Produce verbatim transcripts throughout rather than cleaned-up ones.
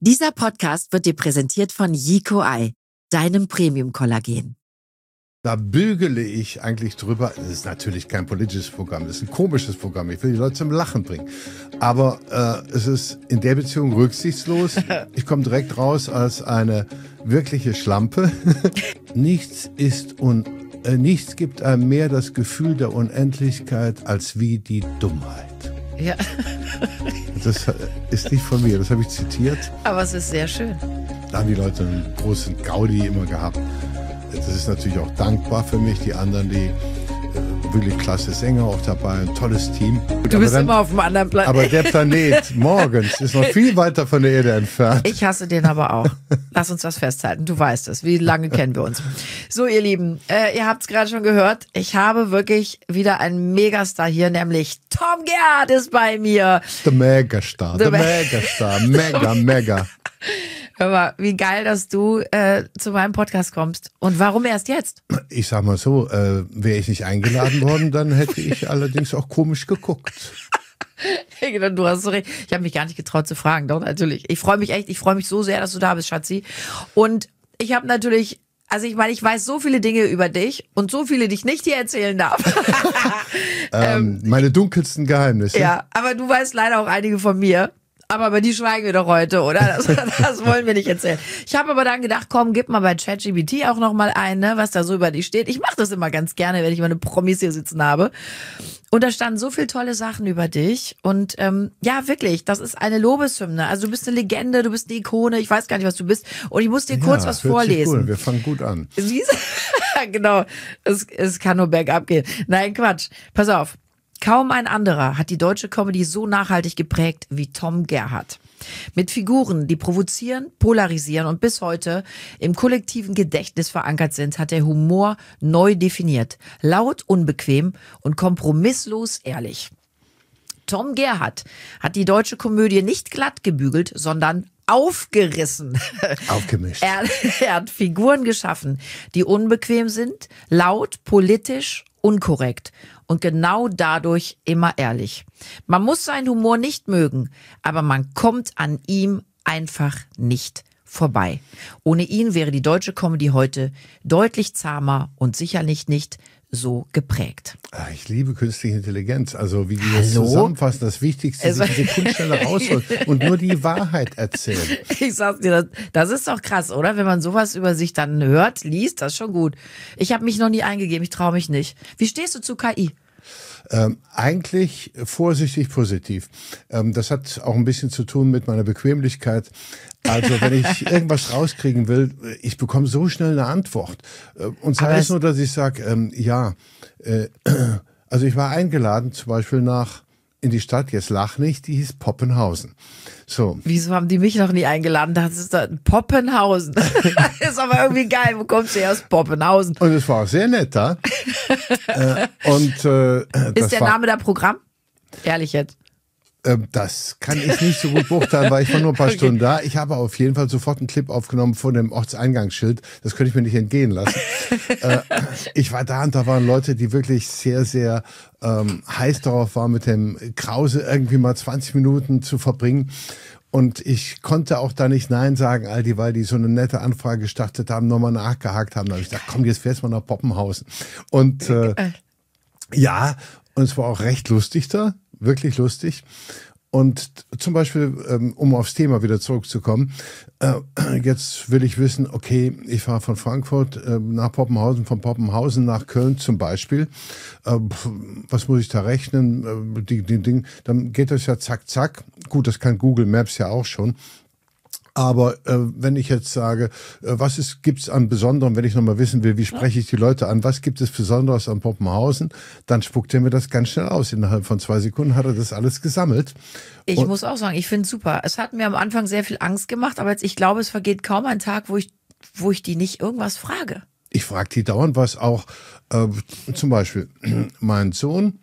Dieser Podcast wird dir präsentiert von Yico Eye, deinem Premium-Kollagen. Da bügele ich eigentlich drüber. Das ist natürlich kein politisches Programm, das ist ein komisches Programm. Ich will die Leute zum Lachen bringen. Aber äh, es ist in der Beziehung rücksichtslos. Ich komme direkt raus als eine wirkliche Schlampe. Nichts ist un äh, nichts gibt einem mehr das Gefühl der Unendlichkeit als wie die Dummheit. Ja. Das ist nicht von mir, das habe ich zitiert. Aber es ist sehr schön. Da haben die Leute einen großen Gaudi immer gehabt. Das ist natürlich auch dankbar für mich. Die anderen, die äh, wirklich klasse Sänger auch dabei, ein tolles Team. Du bist dann immer auf einem anderen Planet. Aber der Planet morgens ist noch viel weiter von der Erde entfernt. Ich hasse den aber auch. Lass uns das festhalten. Du weißt es. Wie lange kennen wir uns? So, ihr Lieben, äh, ihr habt es gerade schon gehört. Ich habe wirklich wieder einen Megastar hier, nämlich Tom Gerhardt ist bei mir. Der Megastar, der Megastar, mega, mega. Hör mal, wie geil, dass du äh, zu meinem Podcast kommst. Und warum erst jetzt? Ich sag mal so, äh, wäre ich nicht eingeladen worden, dann hätte ich allerdings auch komisch geguckt. Du hast so recht. Ich habe mich gar nicht getraut zu fragen. Doch, natürlich. Ich freue mich echt, ich freue mich so sehr, dass du da bist, Schatzi. Und ich habe natürlich, also ich meine, ich weiß so viele Dinge über dich und so viele, die ich nicht hier erzählen darf. ähm, meine dunkelsten Geheimnisse. Ja, aber du weißt leider auch einige von mir. Aber über die schweigen wir doch heute, oder? Das, das wollen wir nicht erzählen. Ich habe aber dann gedacht, komm, gib mal bei ChatGPT auch noch mal ein, ne, was da so über dich steht. Ich mache das immer ganz gerne, wenn ich meine Promis hier sitzen habe. Und da standen so viele tolle Sachen über dich. Und ähm, ja, wirklich, das ist eine Lobeshymne. Also du bist eine Legende, du bist eine Ikone. Ich weiß gar nicht, was du bist. Und ich muss dir kurz ja, was vorlesen. Cool. Wir fangen gut an. Siehst du? Genau, es, es kann nur bergab gehen. Nein, Quatsch. Pass auf. Kaum ein anderer hat die deutsche Comedy so nachhaltig geprägt wie Tom Gerhardt. Mit Figuren, die provozieren, polarisieren und bis heute im kollektiven Gedächtnis verankert sind, hat der Humor neu definiert. Laut, unbequem und kompromisslos ehrlich. Tom Gerhardt hat die deutsche Komödie nicht glatt gebügelt, sondern aufgerissen. Aufgemischt. Er, er hat Figuren geschaffen, die unbequem sind, laut, politisch, unkorrekt und genau dadurch immer ehrlich. Man muss seinen Humor nicht mögen, aber man kommt an ihm einfach nicht vorbei. Ohne ihn wäre die deutsche Comedy heute deutlich zahmer und sicherlich nicht so geprägt. Ich liebe künstliche Intelligenz. Also wie die das Hallo? Zusammenfassen, das Wichtigste, Also, sich Sekundschnelle rausholen und nur die Wahrheit erzählen. Ich sag's dir, das, das ist doch krass, oder? Wenn man sowas über sich dann hört, liest, das ist schon gut. Ich habe mich noch nie eingegeben, ich traue mich nicht. Wie stehst du zu K I? Ähm, eigentlich vorsichtig positiv. Ähm, das hat auch ein bisschen zu tun mit meiner Bequemlichkeit. Also wenn ich irgendwas rauskriegen will, ich bekomme so schnell eine Antwort. Äh, und sei es nur, dass ich sage, ähm, ja, äh, also ich war eingeladen zum Beispiel nach in die Stadt, jetzt lach nicht, die hieß Poppenhausen. So. Wieso haben die mich noch nie eingeladen? Das ist da Poppenhausen. Das ist aber irgendwie geil. Wo kommst du her aus Poppenhausen? Und es war auch sehr nett da. äh, und, äh, ist der war, Name da Programm? Ehrlich jetzt. Äh, das kann ich nicht so gut beurteilen, weil ich war nur ein paar okay. Stunden da. Ich habe auf jeden Fall sofort einen Clip aufgenommen von dem Ortseingangsschild. Das könnte ich mir nicht entgehen lassen. äh, ich war da und da waren Leute, die wirklich sehr, sehr ähm, heiß darauf waren, mit dem Krause irgendwie mal zwanzig Minuten zu verbringen. Und ich konnte auch da nicht Nein sagen, all die, weil die so eine nette Anfrage gestartet haben, nochmal nachgehakt haben. Da habe ich gesagt, komm, jetzt fährst du mal nach Poppenhausen. Und äh, ja, und es war auch recht lustig da, wirklich lustig. Und zum Beispiel, ähm, um aufs Thema wieder zurückzukommen, äh, jetzt will ich wissen, okay, ich fahre von Frankfurt äh, nach Poppenhausen, von Poppenhausen nach Köln zum Beispiel. Äh, was muss ich da rechnen? Äh, die, die, die, dann geht das ja zack, zack. Gut, das kann Google Maps ja auch schon. Aber äh, wenn ich jetzt sage, äh, was ist, gibt's an Besonderem, wenn ich nochmal wissen will, wie spreche ich die Leute an, was gibt es Besonderes an Poppenhausen, dann spuckt er mir das ganz schnell aus. Innerhalb von zwei Sekunden hat er das alles gesammelt. Ich Und muss auch sagen, ich finde es super. Es hat mir am Anfang sehr viel Angst gemacht, aber jetzt, ich glaube, es vergeht kaum ein Tag, wo ich, wo ich die nicht irgendwas frage. Ich frage die dauernd was auch, äh, zum Beispiel mein Sohn,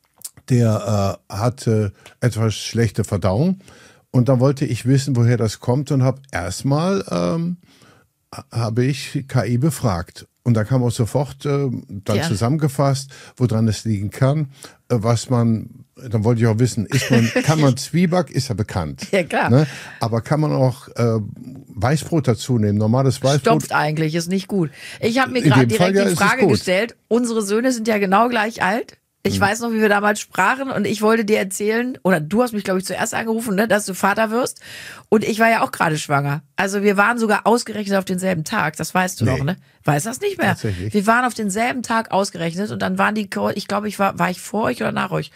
der äh, hatte etwas schlechte Verdauung. Und dann wollte ich wissen, woher das kommt und habe erstmal ähm, habe ich K I befragt. Und da kam auch sofort äh, dann Ja. zusammengefasst, woran es liegen kann, äh, was man, dann wollte ich auch wissen, ist man, kann man Zwieback, ist ja bekannt. Ja, klar. Ne? Aber kann man auch äh, Weißbrot dazu nehmen, normales Weißbrot? Stopft eigentlich, ist nicht gut. Ich habe mir In gerade dem Fall, direkt ja, die ist es Frage gut. gestellt, unsere Söhne sind ja genau gleich alt. Ich Mhm. weiß noch, wie wir damals sprachen und ich wollte dir erzählen, oder du hast mich, glaube ich, zuerst angerufen, ne, dass du Vater wirst. Und ich war ja auch gerade schwanger. Also wir waren sogar ausgerechnet auf denselben Tag, das weißt du Nee. noch, ne? Weißt das nicht mehr? Tatsächlich. Wir waren auf denselben Tag ausgerechnet und dann waren die, Ko- ich glaube, ich war, war ich vor euch oder nach euch?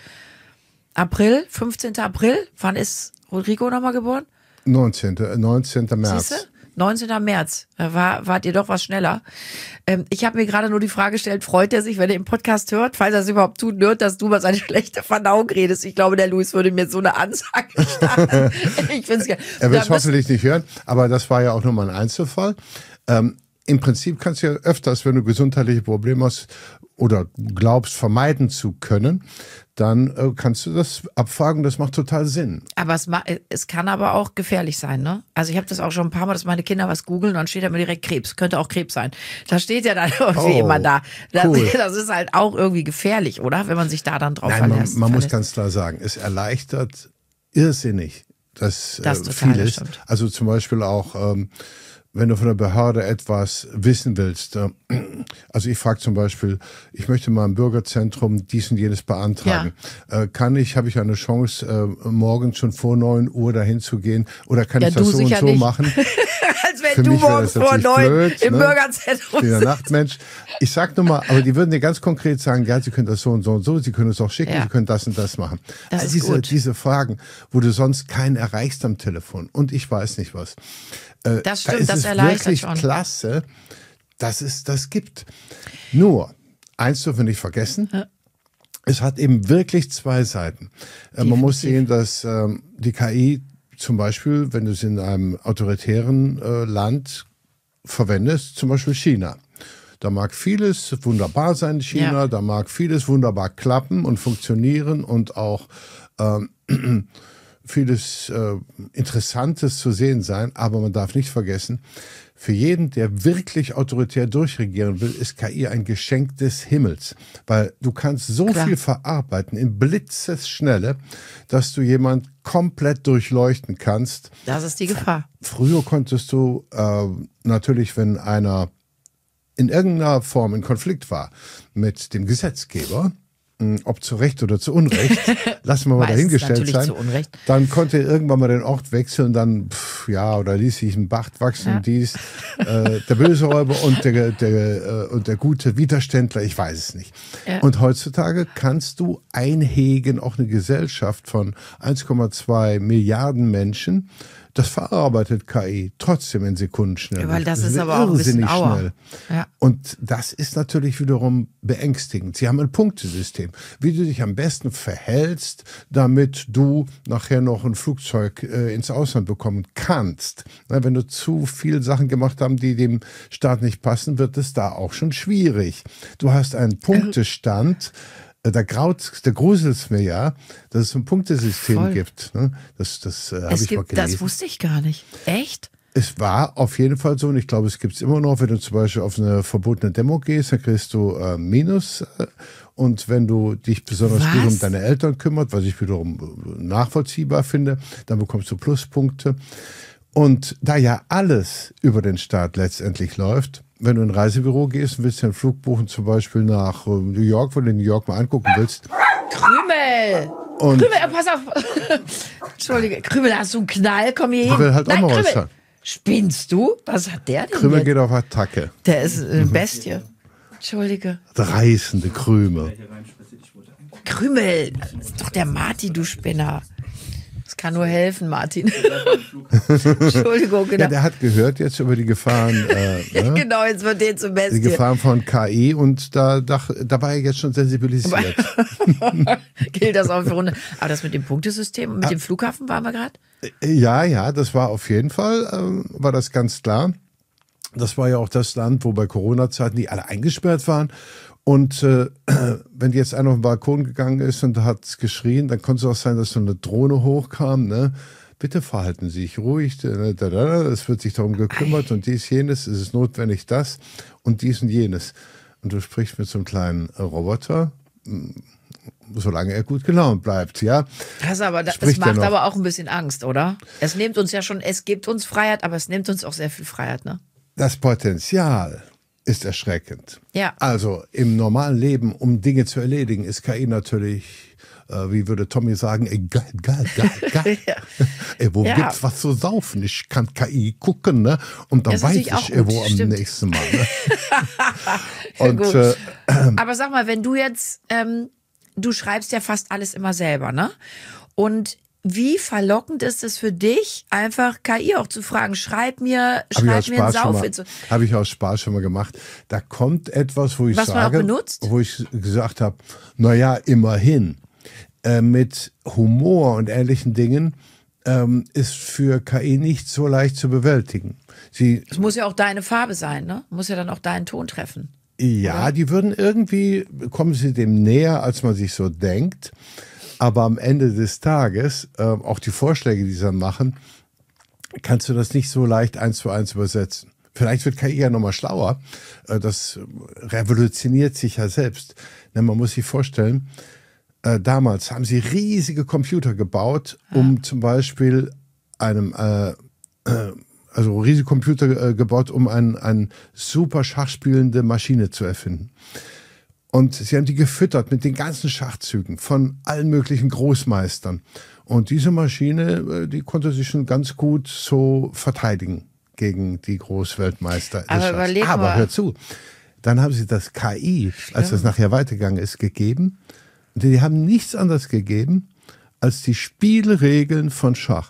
April, fünfzehnten April? Wann ist Rodrigo nochmal geboren? neunzehnten. neunzehnten März. Siehste? neunzehnten März. Da war, wart ihr doch was schneller. Ähm, ich habe mir gerade nur die Frage gestellt, freut er sich, wenn er im Podcast hört, falls er es überhaupt tut, hört, dass du über seine schlechte Verdauung redest. Ich glaube, der Luis würde mir so eine Ansage starten. Ich find's geil. Er wird es Da müssen- hoffentlich nicht hören, aber das war ja auch nur mal ein Einzelfall. Ähm, Im Prinzip kannst du ja öfters, wenn du gesundheitliche Probleme hast oder glaubst, vermeiden zu können, dann äh, kannst du das abfragen. Das macht total Sinn. Aber es, ma- es kann aber auch gefährlich sein, ne? Also ich habe das auch schon ein paar Mal, dass meine Kinder was googeln und dann steht da immer direkt Krebs. Könnte auch Krebs sein. Da steht ja dann irgendwie Oh, immer da. Das, cool. das ist halt auch irgendwie gefährlich, oder? Wenn man sich da dann drauf Nein, man, verlässt. man muss verlässt. ganz klar sagen, es erleichtert irrsinnig, dass Das äh, total, das vieles. stimmt. Also zum Beispiel auch, ähm, wenn du von der Behörde etwas wissen willst. Äh, also ich frage zum Beispiel, ich möchte mal im Bürgerzentrum dies und jenes beantragen. Äh, kann ich, habe ich eine Chance, äh, morgen schon vor neun Uhr dahin zu gehen? Oder kann Ja, ich das du so und sicher so nicht. machen? Als wenn Für du mich wäre morgen das vor natürlich neun blöd, im ne? Bürgerzentrum Ich bin ein sitzt. Nachtmensch. Ich sag nur mal, aber die würden dir ganz konkret sagen, ja, sie können das so und so und so, sie können es auch schicken, Ja. sie können das und das machen. Das also ist diese, gut. diese Fragen, wo du sonst keinen erreichst am Telefon und ich weiß nicht was. Äh, Das da stimmt, ist das es erleichtert wirklich schon. klasse, dass es das gibt. Nur, eins dürfen wir nicht vergessen, es hat eben wirklich zwei Seiten. Äh, man muss sehen, dass ähm, die K I zum Beispiel, wenn du es in einem autoritären äh, Land verwendest, zum Beispiel China. Da mag vieles wunderbar sein in China, Ja. da mag vieles wunderbar klappen und funktionieren und auch ähm, vieles äh, Interessantes zu sehen sein, aber man darf nicht vergessen, für jeden, der wirklich autoritär durchregieren will, ist K I ein Geschenk des Himmels, weil du kannst so Klar. viel verarbeiten in Blitzesschnelle, dass du jemand komplett durchleuchten kannst. Das ist die Gefahr. Früher konntest du äh, natürlich, wenn einer in irgendeiner Form in Konflikt war mit dem Gesetzgeber, mh, ob zu Recht oder zu Unrecht, lassen wir mal Meistens dahingestellt natürlich sein, zu Unrecht. dann konnte er irgendwann mal den Ort wechseln, dann, pff, ja, oder ließ sich ein Bart wachsen, Ja. dies, äh, der böse Räuber und der, der, äh, und der gute Widerständler, ich weiß es nicht. Ja. Und heutzutage kannst du einhegen, auch eine Gesellschaft von eins Komma zwei Milliarden Menschen, das verarbeitet K I trotzdem in Sekundenschnelle. Ja, weil das ist aber auch ein bisschen irrsinnig Auer. schnell. Ja. Und das ist natürlich wiederum beängstigend. Sie haben ein Punktesystem, wie du dich am besten verhältst, damit du nachher noch ein Flugzeug äh, ins Ausland bekommen kannst. Na, wenn du zu viel Sachen gemacht haben, die dem Staat nicht passen, wird es da auch schon schwierig. Du hast einen Punktestand. Äh, Da graut, da gruselt's mir ja, dass es ein Punktesystem Voll. gibt. Ne? Das, das äh, habe Es ich mal gibt, gelesen. das wusste ich gar nicht. Echt? Es war auf jeden Fall so und ich glaube, es gibt es immer noch, wenn du zum Beispiel auf eine verbotene Demo gehst, dann kriegst du äh, Minus. Äh, und wenn du dich besonders Was? gut um deine Eltern kümmert, was ich wiederum äh, nachvollziehbar finde, dann bekommst du Pluspunkte. Und da ja alles über den Staat letztendlich läuft, wenn du in ein Reisebüro gehst und willst dir einen Flug buchen, zum Beispiel nach äh, New York, wenn du New York mal angucken willst, Krümel! und Krümel, äh, pass auf. Entschuldige, Krümel, hast du einen Knall? Komm hier hin. Ich will halt auch Nein, mal was Krümel. sagen. Spinnst du? Was hat der denn Krümel jetzt? geht auf Attacke. Der ist eine Bestie. Entschuldige. Reißende Krümel. Krümel, das ist doch der Martin, du Spinner. Das kann nur helfen, Martin. Entschuldigung, genau. Ja, der hat gehört jetzt über die Gefahren, äh, ne? Genau, jetzt wird den zum die Bestie. Gefahren von K I und da, da, da war er jetzt schon sensibilisiert. Gilt das auch für Runde. Aber das mit dem Punktesystem und mit dem Flughafen waren wir gerade? Ja, ja, das war auf jeden Fall, ähm, war das ganz klar. Das war ja auch das Land, wo bei Corona-Zeiten die alle eingesperrt waren. Und äh, wenn jetzt einer auf den Balkon gegangen ist und hat geschrien, dann konnte es auch sein, dass so eine Drohne hochkam, ne? bitte verhalten Sie sich ruhig, es wird sich darum gekümmert und dies, jenes, es ist notwendig das und dies und jenes. Und du sprichst mit so einem kleinen Roboter, solange er gut gelaunt bleibt, ja. Das, aber, das macht aber auch ein bisschen Angst, oder? Es nimmt uns ja schon, es gibt uns Freiheit, aber es nimmt uns auch sehr viel Freiheit, ne? Das Potenzial ist erschreckend. Ja. Also im normalen Leben, um Dinge zu erledigen, ist K I natürlich, äh, wie würde Tommy sagen, egal, egal, egal, egal. Ja. Ey, wo ja. gibt's was zu saufen? Ich kann K I gucken, ne? Und dann weiß ich, äh, wo am nächsten Mal. Ne? Und, gut. Äh, Aber sag mal, wenn du jetzt, ähm, du schreibst ja fast alles immer selber, ne? Und wie verlockend ist es für dich, einfach K I auch zu fragen, schreib mir, schreib mir einen Saufwitz. Habe ich aus Spaß schon mal gemacht. Da kommt etwas, wo ich Was sage, man auch benutzt? wo ich gesagt habe, naja, immerhin, äh, mit Humor und ähnlichen Dingen ähm, ist für K I nicht so leicht zu bewältigen. Sie, es muss ja auch deine Farbe sein, ne? Muss ja dann auch deinen Ton treffen. Ja, oder? Die würden irgendwie, kommen sie dem näher, als man sich so denkt. Aber am Ende des Tages, äh, auch die Vorschläge, die sie dann machen, kannst du das nicht so leicht eins zu eins übersetzen. Vielleicht wird K I ja nochmal schlauer. Äh, das revolutioniert sich ja selbst. Ja, man muss sich vorstellen, äh, damals haben sie riesige Computer gebaut, um ja. zum Beispiel einem, äh, äh, also riesige Computer äh, gebaut, um ein, ein super schachspielende Maschine zu erfinden. Und sie haben die gefüttert mit den ganzen Schachzügen von allen möglichen Großmeistern. Und diese Maschine, die konnte sich schon ganz gut so verteidigen gegen die Großweltmeister. Aber überleg Aber mal. hör zu, dann haben sie das K I, Schlimm. als das nachher weitergegangen ist, gegeben. Und die haben nichts anderes gegeben als die Spielregeln von Schach.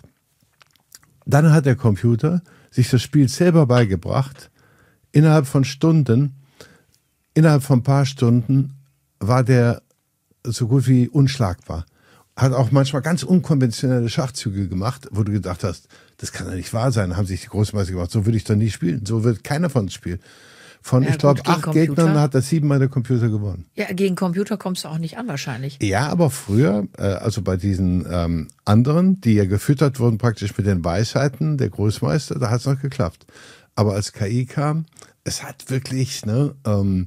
Dann hat der Computer sich das Spiel selber beigebracht. Innerhalb von Stunden Innerhalb von ein paar Stunden war der so gut wie unschlagbar. Hat auch manchmal ganz unkonventionelle Schachzüge gemacht, wo du gedacht hast, das kann ja nicht wahr sein. Da haben sich die Großmeister gemacht, so würde ich doch nie spielen. So wird keiner von uns spielen. Von, ja, ich glaube, acht Computer. Gegnern hat er siebenmal der Computer gewonnen. Ja, gegen Computer kommst du auch nicht an wahrscheinlich. Ja, aber früher, äh, also bei diesen ähm, anderen, die ja gefüttert wurden praktisch mit den Weisheiten der Großmeister, da hat es noch geklappt. Aber als K I kam, es hat wirklich, ne, ähm,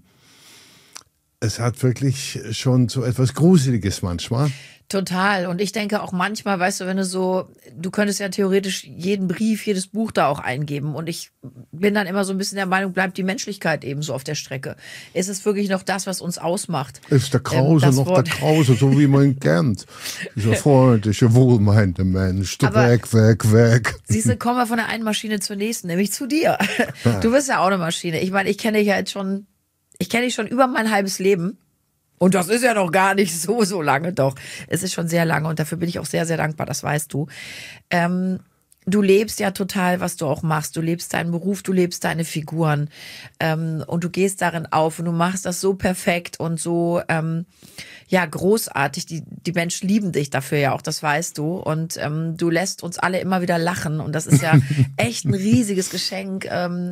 es hat wirklich schon so etwas Gruseliges manchmal. Total. Und ich denke auch manchmal, weißt du, wenn du so, du könntest ja theoretisch jeden Brief, jedes Buch da auch eingeben. Und ich bin dann immer so ein bisschen der Meinung, bleibt die Menschlichkeit eben so auf der Strecke. Ist es wirklich noch das, was uns ausmacht? Ist der Krause ähm, noch Wort. der Krause, so wie man ihn kennt. Dieser freundliche, wohlmeinende Mensch. Aber weg, weg, weg. Siehst du, kommen wir von der einen Maschine zur nächsten, nämlich zu dir. Du bist ja auch eine Maschine. Ich meine, ich kenne dich ja jetzt schon Ich kenne dich schon über mein halbes Leben. Und das ist ja noch gar nicht so, so lange doch. Es ist schon sehr lange und dafür bin ich auch sehr, sehr dankbar, das weißt du. Ähm, du lebst ja total, was du auch machst. Du lebst deinen Beruf, du lebst deine Figuren. Ähm, und du gehst darin auf und du machst das so perfekt und so, ähm, ja, großartig. Die, die Menschen lieben dich dafür ja auch, das weißt du. Und ähm, du lässt uns alle immer wieder lachen. Und das ist ja echt ein riesiges Geschenk, ähm,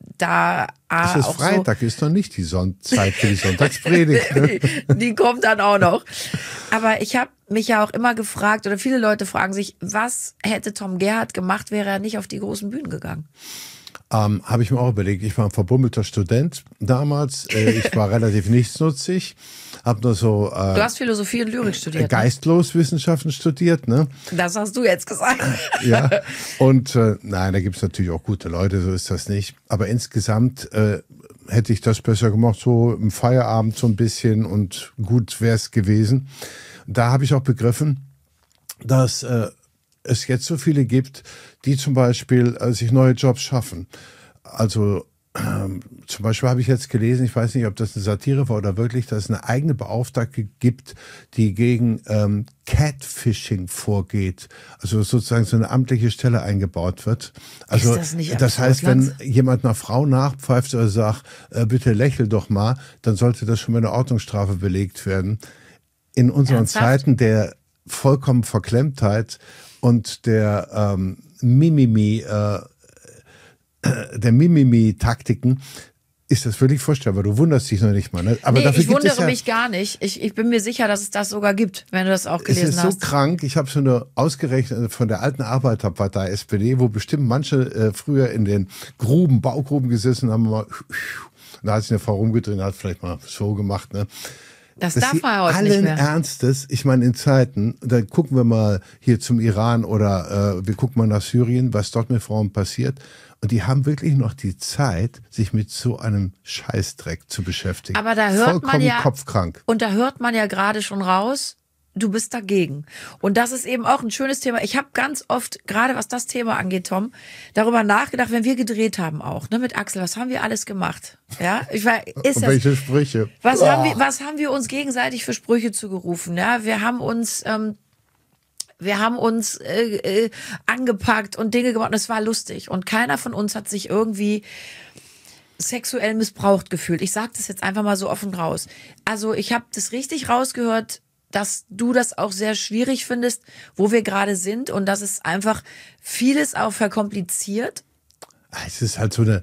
da ah, es ist auch Freitag, so ist noch nicht die Son- Zeit für die Sonntagspredigt. Ne? die, die kommt dann auch noch. Aber ich habe mich ja auch immer gefragt, oder viele Leute fragen sich, was hätte Tom Gerhardt gemacht, wäre er nicht auf die großen Bühnen gegangen? Ähm, habe ich mir auch überlegt. Ich war ein verbummelter Student damals. Äh, ich war relativ nichtsnutzig. Hab nur so äh, Du hast Philosophie und Lyrik studiert. Geistlos Wissenschaften studiert, ne? Das hast du jetzt gesagt. Ja. Und äh, nein, da gibt's natürlich auch gute Leute, so ist das nicht. Aber insgesamt äh, hätte ich das besser gemacht, so im Feierabend so ein bisschen und gut wär's gewesen. Da habe ich auch begriffen, dass äh, es jetzt so viele gibt, die zum Beispiel äh, sich neue Jobs schaffen. Also ähm, zum Beispiel habe ich jetzt gelesen, ich weiß nicht, ob das eine Satire war oder wirklich, dass es eine eigene Beauftragte gibt, die gegen ähm, Catfishing vorgeht. Also sozusagen so eine amtliche Stelle eingebaut wird. Also Ist das nicht das heißt, wenn jemand einer Frau nachpfeift oder sagt, äh, bitte lächel doch mal, dann sollte das schon mit einer Ordnungsstrafe belegt werden. In unseren Ernsthaft? Zeiten der vollkommen Verklemmtheit und der ähm, Mimimi, äh, der Mimimi-Taktiken ist das wirklich vorstellbar? Du wunderst dich noch nicht mal. Ne? Aber nee, dafür ich gibt wundere es ja, mich gar nicht. Ich, ich bin mir sicher, dass es das sogar gibt, wenn du das auch gelesen hast. Es ist hast. so krank. Ich habe so eine ausgerechnet von der alten Arbeiterpartei S P D, wo bestimmt manche äh, früher in den Gruben, Baugruben gesessen haben. Mal, da hat sich eine Frau rumgedreht, hat vielleicht mal so gemacht. Ne? Das Dass darf sie man heute allen nicht mehr. Ernstes, ich meine in Zeiten, da gucken wir mal hier zum Iran oder äh, wir gucken mal nach Syrien, was dort mit Frauen passiert. Und die haben wirklich noch die Zeit, sich mit so einem Scheißdreck zu beschäftigen. Aber da hört Vollkommen man ja, kopfkrank. und da hört man ja gerade schon raus, du bist dagegen. Und das ist eben auch ein schönes Thema. Ich habe ganz oft, gerade was das Thema angeht, Tom, darüber nachgedacht, wenn wir gedreht haben auch, ne, mit Axel, was haben wir alles gemacht? Ja, ich war, ist Und das, welche Sprüche? was Oh. haben wir, was haben wir uns gegenseitig für Sprüche zugerufen? Ja, wir haben uns, ähm, wir haben uns äh, äh, angepackt und Dinge gemacht und es war lustig. Und keiner von uns hat sich irgendwie sexuell missbraucht gefühlt. Ich sage das jetzt einfach mal so offen raus. Also ich habe das richtig rausgehört, dass du das auch sehr schwierig findest, wo wir gerade sind und dass es einfach vieles auch verkompliziert. Es ist halt so eine,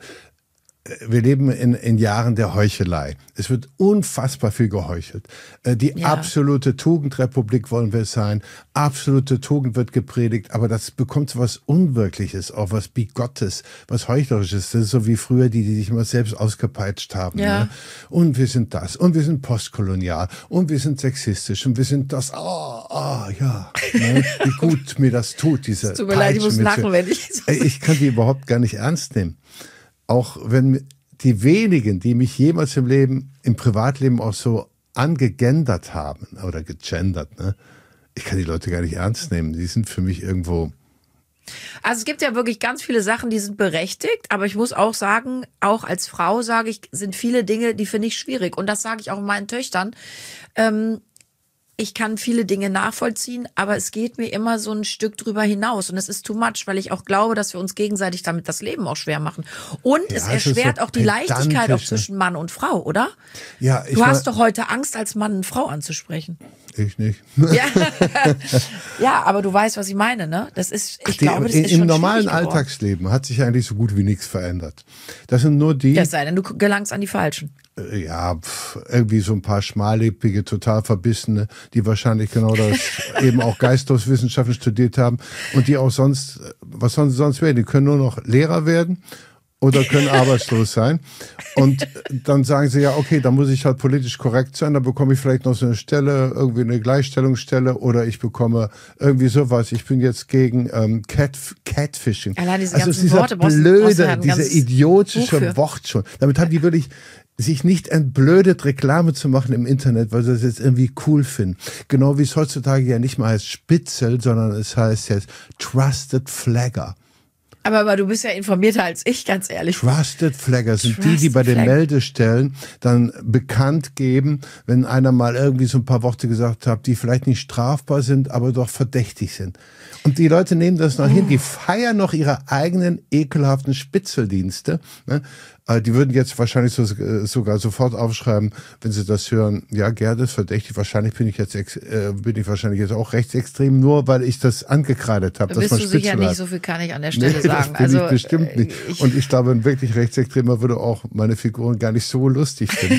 wir leben in, in Jahren der Heuchelei. Es wird unfassbar viel geheuchelt. Die Ja. absolute Tugendrepublik wollen wir sein. Absolute Tugend wird gepredigt, aber das bekommt so was Unwirkliches, auch was Bigottes, was Heuchlerisches. Das ist so wie früher die, die sich immer selbst ausgepeitscht haben. Ja. Ne? Und wir sind das. Und wir sind postkolonial. Und wir sind sexistisch. Und wir sind das. Ah, oh, oh, ja. Ne? Wie gut mir das tut, diese Tut mir leid, ich muss Peitsche mit lachen, so- wenn ich so Ey, Ich kann die überhaupt gar nicht ernst nehmen. Auch wenn die wenigen, die mich jemals im Leben, im Privatleben auch so angegendert haben oder gegendert, ne? Ich kann die Leute gar nicht ernst nehmen. Die sind für mich irgendwo. Also es gibt ja wirklich ganz viele Sachen, die sind berechtigt, aber ich muss auch sagen, auch als Frau sage ich, sind viele Dinge, die finde ich schwierig. Und das sage ich auch meinen Töchtern. Ähm, ich kann viele Dinge nachvollziehen, aber es geht mir immer so ein Stück drüber hinaus. Und es ist too much, weil ich auch glaube, dass wir uns gegenseitig damit das Leben auch schwer machen. Und Ja, es es ist erschwert so auch die Leichtigkeit auch pedantisch, ne? zwischen Mann und Frau, oder? Ja, ich Du hast mein- doch heute Angst, als Mann eine Frau anzusprechen. Ich nicht. Ja. Ja, aber du weißt, was ich meine, ne? Das ist, ich Die, glaube, das in, ist Im schon normalen schwierig geworden. Alltagsleben hat sich eigentlich so gut wie nichts verändert. Das sind nur die, Ja, es sei denn, du gelangst an die Falschen. äh, ja, pf, irgendwie so ein paar schmallippige, total verbissene, die wahrscheinlich genau das eben auch Geisteswissenschaften studiert haben und die auch sonst, äh, was sollen sie sonst werden? Die können nur noch Lehrer werden oder können arbeitslos sein. Und dann sagen sie ja, okay, dann muss ich halt politisch korrekt sein, dann bekomme ich vielleicht noch so eine Stelle, irgendwie eine Gleichstellungsstelle oder ich bekomme irgendwie sowas. Ich bin jetzt gegen ähm, Cat, Catfishing. Allein diese also ganzen dieser Worte, brauchst du- blöde, brauchst du ja ein dieser ganzes idiotische Buch für. Wort schon. Damit haben die wirklich sich nicht entblödet, Reklame zu machen im Internet, weil sie das jetzt irgendwie cool finden. Genau wie es heutzutage ja nicht mal heißt Spitzel, sondern es heißt jetzt Trusted Flagger. Aber, aber du bist ja informierter als ich, ganz ehrlich. Trusted Flagger sind die, die Trusted bei den Flag. Meldestellen dann bekannt geben, wenn einer mal irgendwie so ein paar Worte gesagt hat, die vielleicht nicht strafbar sind, aber doch verdächtig sind. Und die Leute nehmen das noch hin, die feiern noch ihre eigenen ekelhaften Spitzeldienste. Ne? Äh, Die würden jetzt wahrscheinlich so, äh, sogar sofort aufschreiben, wenn sie das hören, ja, Gerd ist verdächtig, wahrscheinlich bin ich jetzt ex- äh, bin ich wahrscheinlich jetzt auch rechtsextrem, nur weil ich das angekreidet habe, Da dass bist man du sicher Spitzel nicht, hat. so viel kann ich an der Stelle Nee, sagen. das bin Also ich bestimmt äh, nicht. ich- Und ich glaube, ein wirklich Rechtsextremer würde auch meine Figuren gar nicht so lustig finden.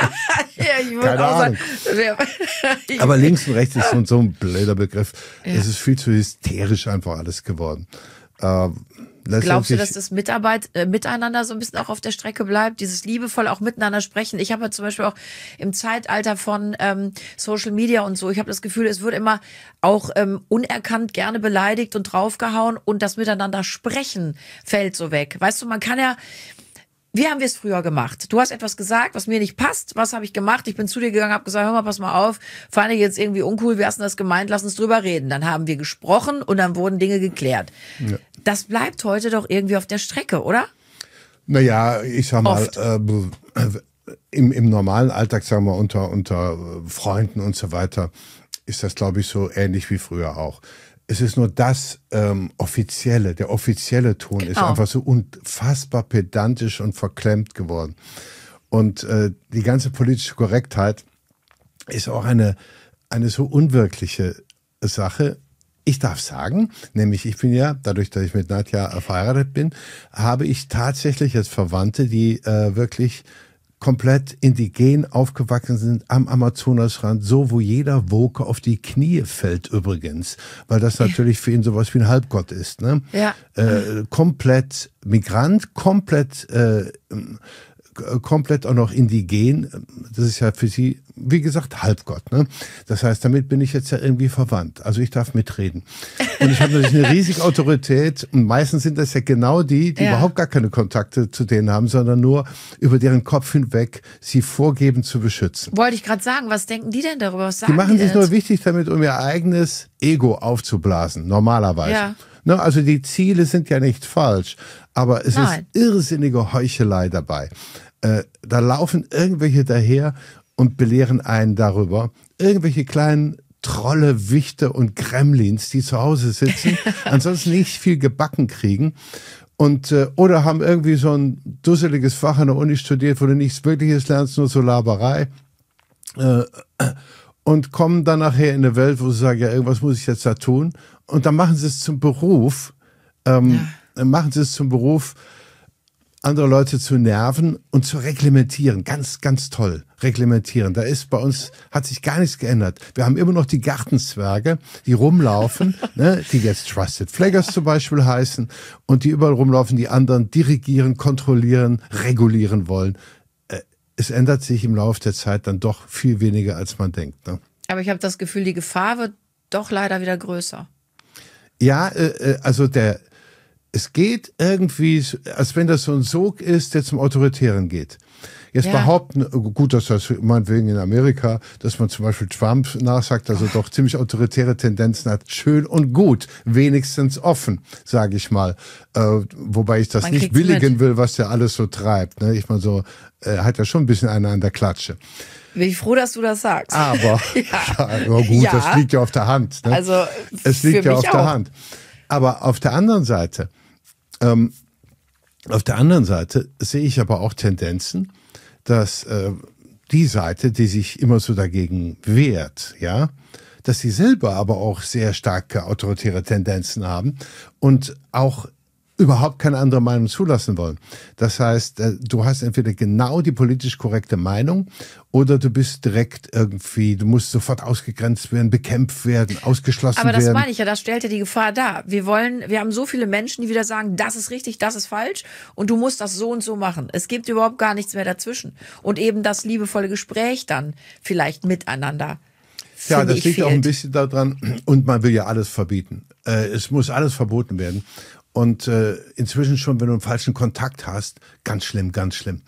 ja, ich würde Keine auch sagen, Ahnung. wer- ich- Aber links und rechts ist so, so ein blöder Begriff. Es ist viel zu hysterisch einfach alles geworden. Ähm, Glaubst du, letztendlich- dass das Mitarbeit, äh, Miteinander so ein bisschen auch auf der Strecke bleibt? Dieses liebevoll auch miteinander sprechen. Ich habe ja zum Beispiel auch im Zeitalter von ähm, Social Media und so, ich habe das Gefühl, es wird immer auch ähm, unerkannt gerne beleidigt und draufgehauen und das Miteinander sprechen fällt so weg. Weißt du, man kann ja, wie haben wir es früher gemacht? Du hast etwas gesagt, was mir nicht passt. Was habe ich gemacht? Ich bin zu dir gegangen, habe gesagt, hör mal, pass mal auf, fand ich jetzt irgendwie uncool, wie hast du das gemeint? Lass uns drüber reden. Dann haben wir gesprochen und dann wurden Dinge geklärt. Ja. Das bleibt heute doch irgendwie auf der Strecke, oder? Naja, ich sag mal, Oft. äh, im, im normalen Alltag, sagen wir, unter, unter äh, Freunden und so weiter, ist das, glaube ich, so ähnlich wie früher auch. Es ist nur das ähm, offizielle, der offizielle Ton ist Genau. einfach so unfassbar pedantisch und verklemmt geworden. Und äh, die ganze politische Korrektheit ist auch eine, eine so unwirkliche Sache. ich darf sagen, nämlich ich bin ja, dadurch, dass ich mit Nadja verheiratet bin, habe ich tatsächlich jetzt Verwandte, die äh, wirklich komplett indigen aufgewachsen sind am Amazonasrand, so wo jeder Woke auf die Knie fällt übrigens, weil das natürlich für ihn sowas wie ein Halbgott ist. Ne? Ja. Äh, komplett Migrant, komplett äh, komplett auch noch indigen. Das ist ja für sie, wie gesagt, Halbgott. Ne? Das heißt, damit bin ich jetzt ja irgendwie verwandt. Also ich darf mitreden. Und ich habe natürlich eine riesige Autorität. Und meistens sind das ja genau die, die ja. überhaupt gar keine Kontakte zu denen haben, sondern nur über deren Kopf hinweg sie vorgeben zu beschützen. Wollte ich gerade sagen, was denken die denn darüber? Was sagen die machen die sich denn nur wichtig damit, um ihr eigenes Ego aufzublasen, normalerweise. Ja. Ne, also die Ziele sind ja nicht falsch, aber es Nein. ist irrsinnige Heuchelei dabei. Äh, da laufen irgendwelche daher und belehren einen darüber. Irgendwelche kleinen Trolle, Wichte und Gremlins, die zu Hause sitzen, ansonsten nicht viel gebacken kriegen. Und, äh, oder haben irgendwie so ein dusseliges Fach an der Uni studiert, wo du nichts Wirkliches lernst, nur so Laberei. Äh, und kommen dann nachher in eine Welt, wo sie sagen, ja, irgendwas muss ich jetzt da tun. Und dann machen sie es zum Beruf, ähm, ja. machen sie es zum Beruf, andere Leute zu nerven und zu reglementieren. Ganz, ganz toll. Reglementieren. Da ist bei uns, hat sich gar nichts geändert. Wir haben immer noch die Gartenzwerge, die rumlaufen, ne, die jetzt Trusted Flaggers zum Beispiel heißen und die überall rumlaufen, die anderen dirigieren, kontrollieren, regulieren wollen. Äh, es ändert sich im Laufe der Zeit dann doch viel weniger, als man denkt. Ne? Aber ich habe das Gefühl, die Gefahr wird doch leider wieder größer. Ja, äh, also der es geht irgendwie, als wenn das so ein Sog ist, der zum Autoritären geht. Jetzt ja. behaupten, gut, dass das meinetwegen in Amerika, dass man zum Beispiel Trump nachsagt, dass er doch ziemlich autoritäre Tendenzen hat. Schön und gut, wenigstens offen, sage ich mal. Äh, wobei ich das man nicht billigen mit. will, was der alles so treibt. Ne? Ich meine so, er hat ja schon ein bisschen einen an der Klatsche. Bin ich froh, dass du das sagst. Aber, ja, ja aber gut, ja. das liegt ja auf der Hand. Ne? Also, es liegt ja auf auch. der Hand. Aber auf der anderen Seite, ähm, auf der anderen Seite sehe ich aber auch Tendenzen, dass äh, die Seite, die sich immer so dagegen wehrt, ja, dass sie selber aber auch sehr starke autoritäre Tendenzen haben und auch überhaupt keine andere Meinung zulassen wollen. Das heißt, du hast entweder genau die politisch korrekte Meinung oder du bist direkt irgendwie, du musst sofort ausgegrenzt werden, bekämpft werden, ausgeschlossen werden. Aber das meine ich ja, das stellt ja die Gefahr dar. Wir wollen, wir haben so viele Menschen, die wieder sagen, das ist richtig, das ist falsch und du musst das so und so machen. Es gibt überhaupt gar nichts mehr dazwischen. Und eben das liebevolle Gespräch dann vielleicht miteinander. Ja, das liegt auch ein bisschen daran und man will ja alles verbieten. Es muss alles verboten werden. Und äh, inzwischen schon, wenn du einen falschen Kontakt hast, ganz schlimm, ganz schlimm.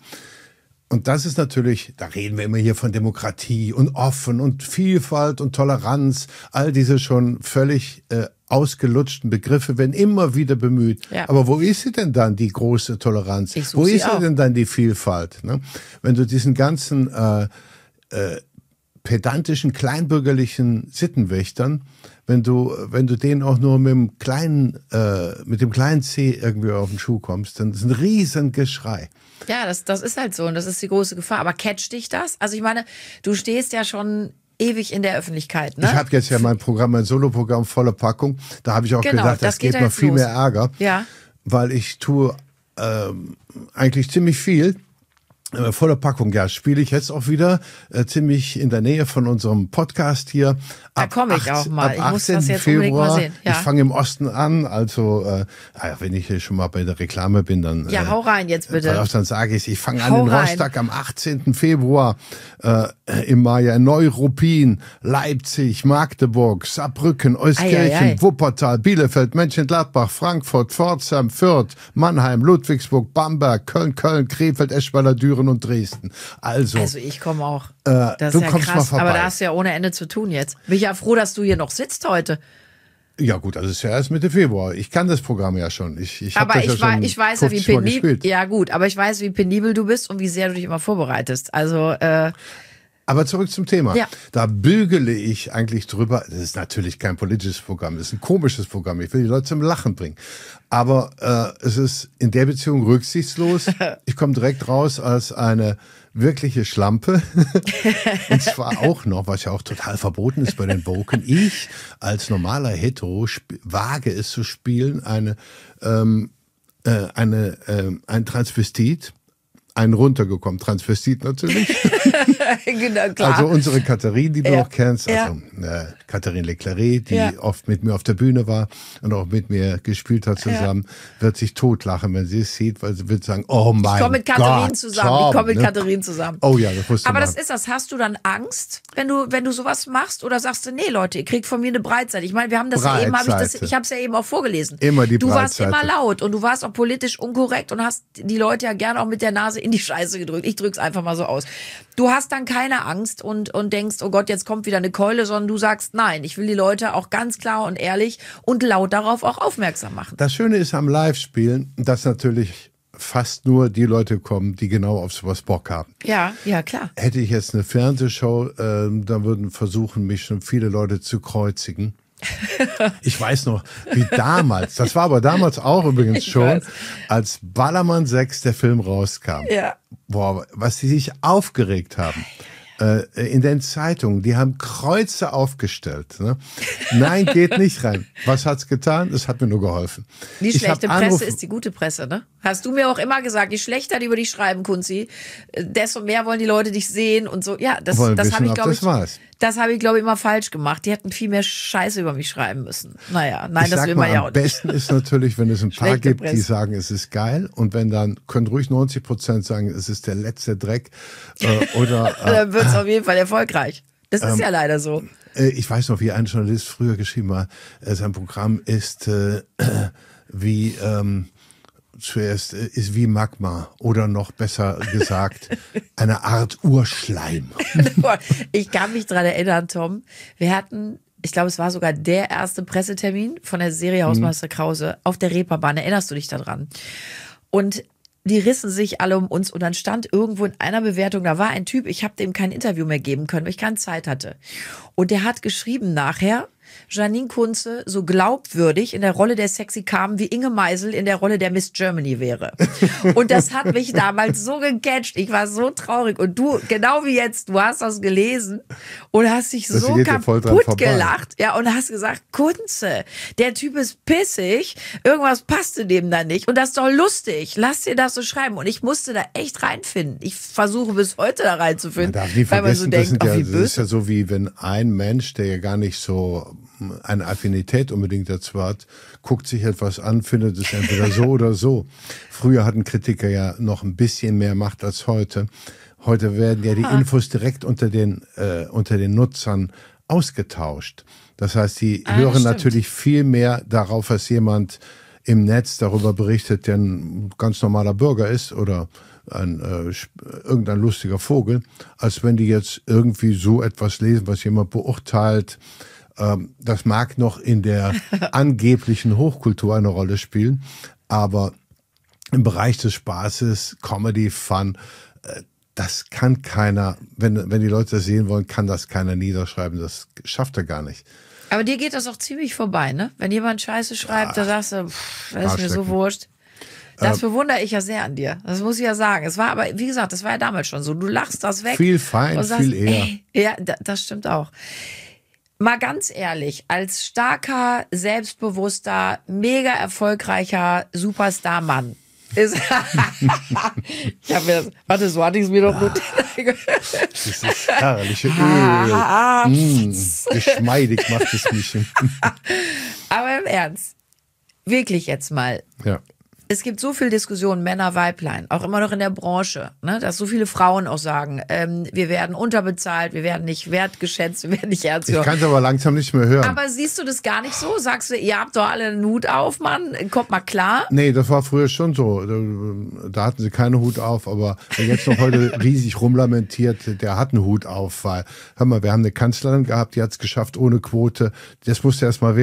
Und das ist natürlich, da reden wir immer hier von Demokratie und offen und Vielfalt und Toleranz. All diese schon völlig äh, ausgelutschten Begriffe werden immer wieder bemüht. Ja. Aber wo ist sie denn dann, die große Toleranz? Wo ist sie denn dann die Vielfalt? Ne? Wenn du diesen ganzen äh, äh, pedantischen, kleinbürgerlichen Sittenwächtern, wenn du, wenn du denen auch nur mit dem kleinen, äh, mit dem kleinen C irgendwie auf den Schuh kommst, dann ist ein riesen Geschrei. Ja, das, das ist halt so und das ist die große Gefahr. Aber catcht dich das? Also ich meine, du stehst ja schon ewig in der Öffentlichkeit, ne? Ich habe jetzt ja mein Programm, mein Soloprogramm volle Packung. Da habe ich auch genau, gedacht, das, das geht mir viel los. mehr Ärger, ja. weil ich tue ähm, eigentlich ziemlich viel. Äh, volle Packung, ja, spiele ich jetzt auch wieder äh, ziemlich in der Nähe von unserem Podcast hier. Da komme ich auch mal. Ab ich muss das jetzt unbedingt mal sehen. Ja. Ich fange im Osten an, also äh, wenn ich hier schon mal bei der Reklame bin, dann ja, äh, hau rein jetzt bitte. Äh, dann sage ich, ich fange an in Rostock am achtzehnten Februar, äh, im Mai Neuruppin, Leipzig, Magdeburg, Saarbrücken, Euskirchen, ei, ei, ei. Wuppertal, Bielefeld, Mönchengladbach, Frankfurt, Pforzheim, Fürth, Mannheim, Ludwigsburg, Bamberg, Köln, Köln, Krefeld, Eschweiler, Düren und Dresden. Also, also ich komme auch. Äh, das du ist ja kommst krass, mal vorbei. aber da hast du ja ohne Ende zu tun jetzt. Bin ich ja froh, dass du hier noch sitzt heute. Ja gut, also es ist ja erst Mitte Februar. Ich kann das Programm ja schon. Ich, ich aber das ich, ja schon ich weiß ja, wie penibel. Ja gut, aber ich weiß, wie penibel du bist und wie sehr du dich immer vorbereitest. Also äh, Aber zurück zum Thema. Ja. Da bügele ich eigentlich drüber. Das ist natürlich kein politisches Programm, das ist ein komisches Programm. Ich will die Leute zum Lachen bringen. Aber äh, es ist in der Beziehung rücksichtslos. Ich komme direkt raus als eine wirkliche Schlampe. Und zwar auch noch, was ja auch total verboten ist bei den Woken. Ich als normaler Hetero wage es zu spielen, eine, ähm, äh, eine, äh, ein Transvestit. Einen runtergekommen, Transvestit natürlich. Genau, klar. Also unsere Katharine, die du Ja. auch kennst, Ja. also äh, Katharine Leclerc, die Ja. oft mit mir auf der Bühne war und auch mit mir gespielt hat zusammen, wird sich totlachen, wenn sie es sieht, weil sie wird sagen, oh mein Gott. Ich komme mit Katharine zusammen. Tom, ich komme mit ne? Katharine zusammen. Oh ja, das wusste Aber man. das ist das. Hast du dann Angst, wenn du, wenn du sowas machst? Oder sagst du, nee, Leute, ihr kriegt von mir eine Breitseite? Ich meine, wir haben das ja eben, hab ich das, Breitseite. ich habe es ja eben auch vorgelesen. Immer die Du warst Breitseite. immer laut und du warst auch politisch unkorrekt und hast die Leute ja gerne auch mit der Nase in die Scheiße gedrückt. Ich drück's einfach mal so aus. Du hast dann keine Angst und, und denkst, oh Gott, jetzt kommt wieder eine Keule, sondern du sagst, nein, ich will die Leute auch ganz klar und ehrlich und laut darauf auch aufmerksam machen. Das Schöne ist am Live-Spielen, dass natürlich fast nur die Leute kommen, die genau auf sowas Bock haben. Ja, ja, klar. Hätte ich jetzt eine Fernsehshow, ähm, dann würden versuchen, mich schon viele Leute zu kreuzigen. Ich weiß noch, wie damals, das war aber damals auch übrigens Ich schon, weiß. als Ballermann sechs der Film rauskam. Ja. Boah, was die sich aufgeregt haben. Äh, in den Zeitungen, die haben Kreuze aufgestellt. Ne? Nein, geht nicht rein. Was hat's getan? Es hat mir nur geholfen. Die Ich schlechte hab Presse Anruf- ist die gute Presse, ne? Hast du mir auch immer gesagt, je schlechter die über dich schreiben, Kunzi, desto mehr wollen die Leute dich sehen und so. Ja, das, Wollen das wissen, habe ich, ob glaube das ich, wahr ist. das habe ich, glaube ich, immer falsch gemacht. Die hätten viel mehr Scheiße über mich schreiben müssen. Naja, nein, Ich das sag will mal, man ja auch am nicht. besten ist natürlich, wenn es ein paar Schlechte gibt, die Presse. sagen, es ist geil. Und wenn dann, können ruhig neunzig Prozent sagen, es ist der letzte Dreck. Äh, oder äh, Dann wird es auf jeden Fall erfolgreich. Das Ähm, ist ja leider so. äh, ich weiß noch, wie ein Journalist früher geschrieben hat, äh, sein Programm ist äh, wie ähm, zuerst äh, ist wie Magma oder noch besser gesagt eine Art Urschleim. Ich kann mich dran erinnern, Tom. Wir hatten, ich glaube, es war sogar der erste Pressetermin von der Serie Hausmeister Krause auf der Reeperbahn. Erinnerst du dich daran? Und die rissen sich alle um uns und dann stand irgendwo in einer Bewertung, da war ein Typ, ich habe dem kein Interview mehr geben können, weil ich keine Zeit hatte. Und der hat geschrieben nachher, Janine Kunze so glaubwürdig in der Rolle der Sexy Carmen wie Inge Meisel in der Rolle der Miss Germany wäre. Und das hat mich damals so gecatcht. Ich war so traurig. Und du, genau wie jetzt, du hast das gelesen und hast dich Das so geht ja voll dran kaputt vorbei. gelacht. Ja, und hast gesagt, Kunze, der Typ ist pissig, irgendwas passte dem da nicht. Und das ist doch lustig. Lass dir das so schreiben. Und ich musste da echt reinfinden. Ich versuche bis heute da Man reinzufinden. darf nie weil man so vergessen, das, denkt, sind ach, ja, wie das böse. ist ja so, wie wenn ein Mensch, der ja gar nicht so eine Affinität unbedingt dazu hat, guckt sich etwas an, findet es entweder so oder so. Früher hatten Kritiker ja noch ein bisschen mehr Macht als heute. Heute werden ja die Infos direkt unter den, äh, unter den Nutzern ausgetauscht. Das heißt, die Ah, hören stimmt. natürlich viel mehr darauf, was jemand im Netz darüber berichtet, der ein ganz normaler Bürger ist oder ein, äh, irgendein lustiger Vogel, als wenn die jetzt irgendwie so etwas lesen, was jemand beurteilt. Ähm, das mag noch in der angeblichen Hochkultur eine Rolle spielen, aber im Bereich des Spaßes, Comedy, Fun, äh, das kann keiner, wenn, wenn die Leute das sehen wollen, kann das keiner niederschreiben. Das schafft er gar nicht. Aber dir geht das auch ziemlich vorbei, ne? Wenn jemand Scheiße schreibt, da sagst du, pff, das ist mir so Arschlecken. wurscht. Das bewundere ich ja sehr an dir. Das muss ich ja sagen. Es war aber, wie gesagt, das war ja damals schon so. Du lachst das weg. Viel fein, und sagst, viel eher. Ey, ja, da, das stimmt auch. Mal ganz ehrlich, als starker, selbstbewusster, mega erfolgreicher Superstar-Mann ist. Ich habe mir das, warte, so hatte ich es mir doch notiert. Dieses herrliche Öl. Ah, Mm, geschmeidig macht es mich. Aber im Ernst, wirklich jetzt mal. Ja. Es gibt so viel Diskussionen, Männer, Weiblein, auch immer noch in der Branche, ne, dass so viele Frauen auch sagen, ähm, wir werden unterbezahlt, wir werden nicht wertgeschätzt, wir werden nicht ernst Ich genommen. kann es aber langsam nicht mehr hören. Aber siehst du das gar nicht so? Sagst du, ihr habt doch alle einen Hut auf, Mann, kommt mal klar. Nee, das war früher schon so. Da, da hatten sie keinen Hut auf, aber wer jetzt noch heute riesig rumlamentiert, der hat einen Hut auf, weil, hör mal, wir haben eine Kanzlerin gehabt, die hat es geschafft ohne Quote. Das musste erst mal werden.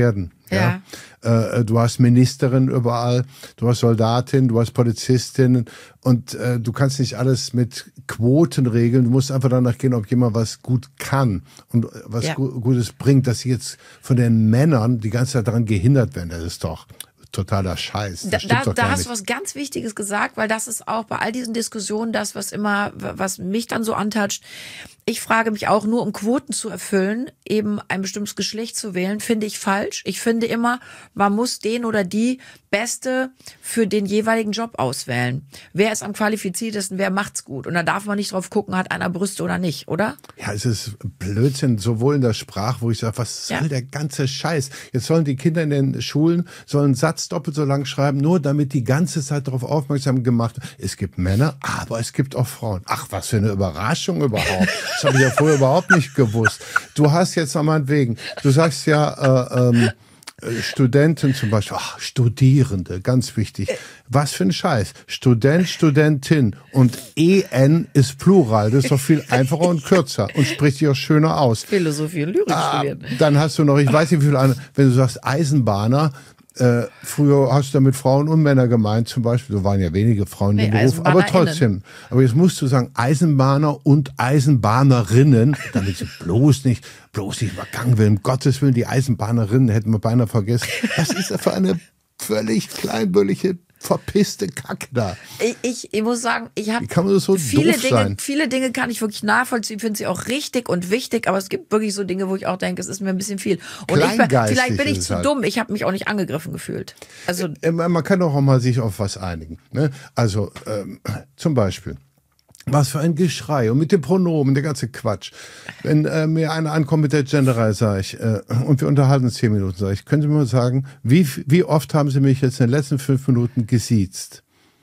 Ja. Ja? Äh, du hast Ministerinnen überall, du hast Soldatinnen, du hast Polizistinnen und äh, du kannst nicht alles mit Quoten regeln. Du musst einfach danach gehen, ob jemand was gut kann und was Ja. Gu- Gutes bringt, dass sie jetzt von den Männern die ganze Zeit daran gehindert werden. Das ist doch totaler Scheiß. Das Da, stimmt da, doch da gar hast nicht. du was ganz Wichtiges gesagt, weil das ist auch bei all diesen Diskussionen das, was immer, was mich dann so antatscht. Ich frage mich auch, nur um Quoten zu erfüllen, eben ein bestimmtes Geschlecht zu wählen, finde ich falsch. Ich finde immer, man muss den oder die Beste für den jeweiligen Job auswählen. Wer ist am qualifiziertesten, wer macht's gut? Und da darf man nicht drauf gucken, hat einer Brüste oder nicht, oder? Ja, es ist Blödsinn, sowohl in der Sprache, wo ich sage, was soll Ja. der ganze Scheiß? Jetzt sollen die Kinder in den Schulen sollen einen Satz doppelt so lang schreiben, nur damit die ganze Zeit darauf aufmerksam gemacht wird. Es gibt Männer, aber es gibt auch Frauen. Ach, was für eine Überraschung überhaupt. Das habe ich ja vorher überhaupt nicht gewusst. Du hast jetzt noch meinetwegen, du sagst ja, äh, ähm, äh, Studenten zum Beispiel, ach, Studierende, ganz wichtig. Was für ein Scheiß. Student, Studentin und E N ist Plural. Das ist doch viel einfacher und kürzer und spricht sich auch schöner aus. Philosophie und Lyrik Ah, studieren. dann hast du noch, ich weiß nicht wie viele andere, wenn du sagst Eisenbahner, äh, früher hast du damit Frauen und Männer gemeint, zum Beispiel, so waren ja wenige Frauen Nee, im Beruf, aber EisenbahnerInnen. trotzdem. Aber jetzt musst du sagen, Eisenbahner und Eisenbahnerinnen, damit sie bloß nicht, bloß nicht übergangen werden. Um Gottes Willen, die Eisenbahnerinnen hätten wir beinahe vergessen. Was ist das für eine völlig kleinbürgerliche, verpisste Kacke da? Ich, ich, ich muss sagen, ich habe Wie kann man das so viele doof Dinge, sein? viele Dinge kann ich wirklich nachvollziehen, finde sie auch richtig und wichtig, aber es gibt wirklich so Dinge, wo ich auch denke, es ist mir ein bisschen viel. Und ich, bin- Kleingeistig vielleicht bin ich ist es zu halt. dumm, ich habe mich auch nicht angegriffen gefühlt. Also Äh, Man kann doch auch mal sich auf was einigen. Ne? Also ähm, zum Beispiel, was für ein Geschrei und mit dem Pronomen, der ganze Quatsch. Wenn äh, mir einer ankommt mit der Genderei, sage ich, äh, und wir unterhalten uns zehn Minuten, sage ich, können Sie mir mal sagen, wie, wie oft haben Sie mich jetzt in den letzten fünf Minuten gesiezt?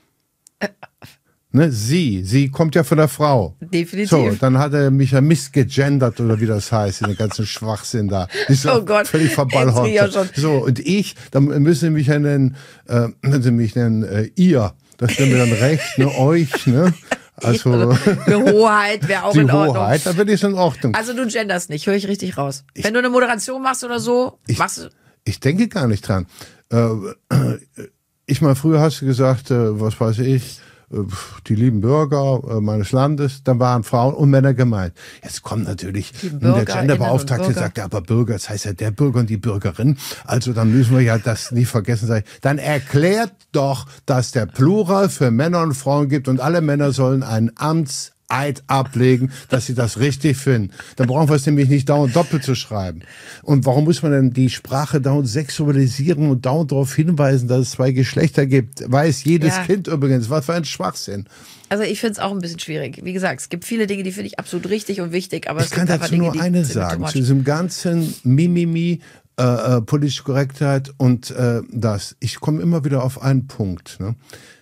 Ne, sie, sie kommt ja von der Frau. Definitiv. So, dann hat er mich ja missgegendert oder wie das heißt, in den ganzen Schwachsinn da. Dieser Oh Gott, völlig jetzt bin ich ja verballhornt. schon- So, und ich, dann müssen Sie mich ja nennen, äh, müssen Sie mich nennen, äh, ihr. Das wäre mir dann recht, ne, euch, ne? Also, eine Hoheit wäre auch die in Ordnung. Hoheit, da bin ich in Ordnung. Also du genderst nicht, höre ich richtig raus. Wenn du eine Moderation machst oder so, Ich- machst du. Ich denke gar nicht dran. Äh, ich mal, früher hast du gesagt, äh, was weiß ich, äh, die lieben Bürger äh, meines Landes, dann waren Frauen und Männer gemeint. Jetzt kommt natürlich der BürgerInnen Genderbeauftragte, und Bürger. sagt, ja, aber Bürger, das heißt ja der Bürger und die Bürgerin. Also dann müssen wir ja das nicht vergessen. Sag ich, dann erklärt doch, dass der Plural für Männer und Frauen gibt und alle Männer sollen einen Amts Eid ablegen, dass sie das richtig finden. Dann brauchen wir es nämlich nicht dauernd doppelt zu schreiben. Und warum muss man denn die Sprache dauernd sexualisieren und dauernd darauf hinweisen, dass es zwei Geschlechter gibt? Weiß jedes Ja. Kind übrigens. Was für ein Schwachsinn. Also ich finde es auch ein bisschen schwierig. Wie gesagt, es gibt viele Dinge, die finde ich absolut richtig und wichtig, aber Ich es kann gibt einfach dazu Dinge, nur die eines sind mir too sagen, much. zu diesem ganzen Mimimi, äh, äh, politische Korrektheit und äh, das. Ich komme immer wieder auf einen Punkt. Ne?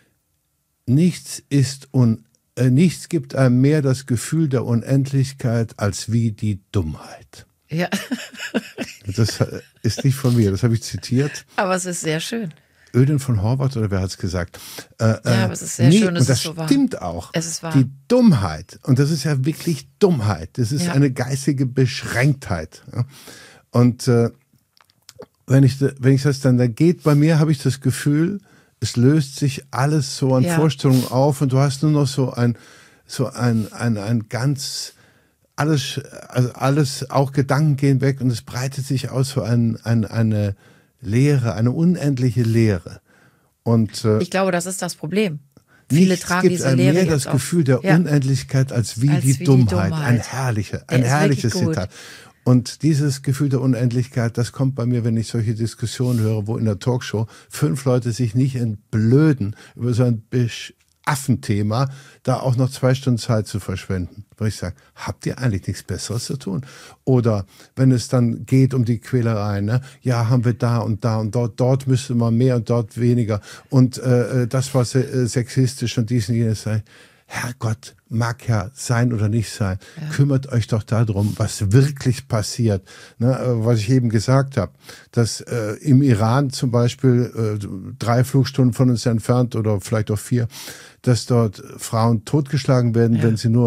Nichts ist un Äh, nichts gibt einem mehr das Gefühl der Unendlichkeit als wie die Dummheit. Ja, Das äh, ist nicht von mir, das habe ich zitiert. aber es ist sehr schön. Ödin von Horvath oder wer hat es gesagt? Äh, Ja, aber es ist sehr schön, es und das ist so wahr. stimmt auch. Es ist wahr. Die Dummheit, und das ist ja wirklich Dummheit, das ist Ja. eine geistige Beschränktheit. Ja? Und äh, wenn ich, wenn ich das dann, da geht bei mir, habe ich das Gefühl, es löst sich alles so an Ja. Vorstellungen auf und du hast nur noch so ein, so ein, ein, ein ganz, alles, also alles, auch Gedanken gehen weg und es breitet sich aus so ein, ein, eine Leere, eine unendliche Leere. Und äh, Ich glaube, das ist das Problem. Viele nichts tragen gibt diese einem Lehre mehr jetzt das auf. Gefühl der Ja. Unendlichkeit als wie, Als die, wie die Dummheit. Dummheit. Ein herrlicher, ein Der ist herrliches wirklich gut. Zitat. Und dieses Gefühl der Unendlichkeit, das kommt bei mir, wenn ich solche Diskussionen höre, wo in der Talkshow fünf Leute sich nicht entblöden, über so ein Bisch Affenthema, da auch noch zwei Stunden Zeit zu verschwenden. Wo ich sage, habt ihr eigentlich nichts Besseres zu tun? Oder wenn es dann geht um die Quälerei, ne? Ja, haben wir da und da und dort, dort müsste man mehr und dort weniger. Und äh, das war äh, sexistisch und dies und jenes sei. Herrgott, mag ja sein oder nicht sein. Ja. Kümmert euch doch darum, was wirklich passiert. Ne, was ich eben gesagt habe, dass äh, im Iran zum Beispiel äh, drei Flugstunden von uns entfernt oder vielleicht auch vier, dass dort Frauen totgeschlagen werden, ja. wenn sie nur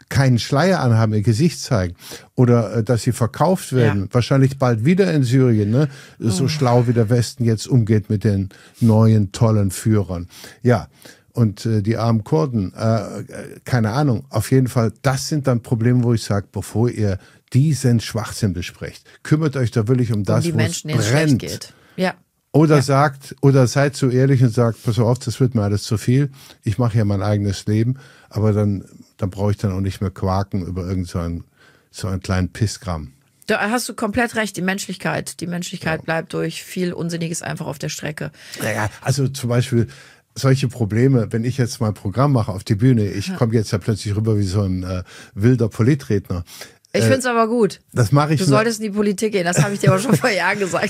keinen Schleier anhaben, ihr Gesicht zeigen oder äh, dass sie verkauft werden. Ja. Wahrscheinlich bald wieder in Syrien, ne? So Oh. schlau wie der Westen jetzt umgeht mit den neuen, tollen Führern. Ja. Und äh, die armen Kurden, äh, keine Ahnung, auf jeden Fall, das sind dann Probleme, wo ich sage, bevor ihr diesen Schwachsinn besprecht, kümmert euch da wirklich um das, um die wo es Menschen, denen es schlecht brennt. geht. Ja. Oder Ja. sagt, oder seid so ehrlich und sagt, pass auf, das wird mir alles zu viel. Ich mache ja mein eigenes Leben, aber dann, dann brauche ich dann auch nicht mehr quaken über irgend so einen, so einen kleinen Pisskram. Da hast du komplett recht, die Menschlichkeit. Die Menschlichkeit bleibt durch viel Unsinniges einfach auf der Strecke. Naja, also zum Beispiel solche Probleme, wenn ich jetzt mein Programm mache auf die Bühne, ich komme jetzt ja plötzlich rüber wie so ein äh, wilder Politredner. Ich Äh, finde es aber gut. Das mache ich Du nur- solltest in die Politik gehen, das habe ich dir aber schon vor Jahren gesagt.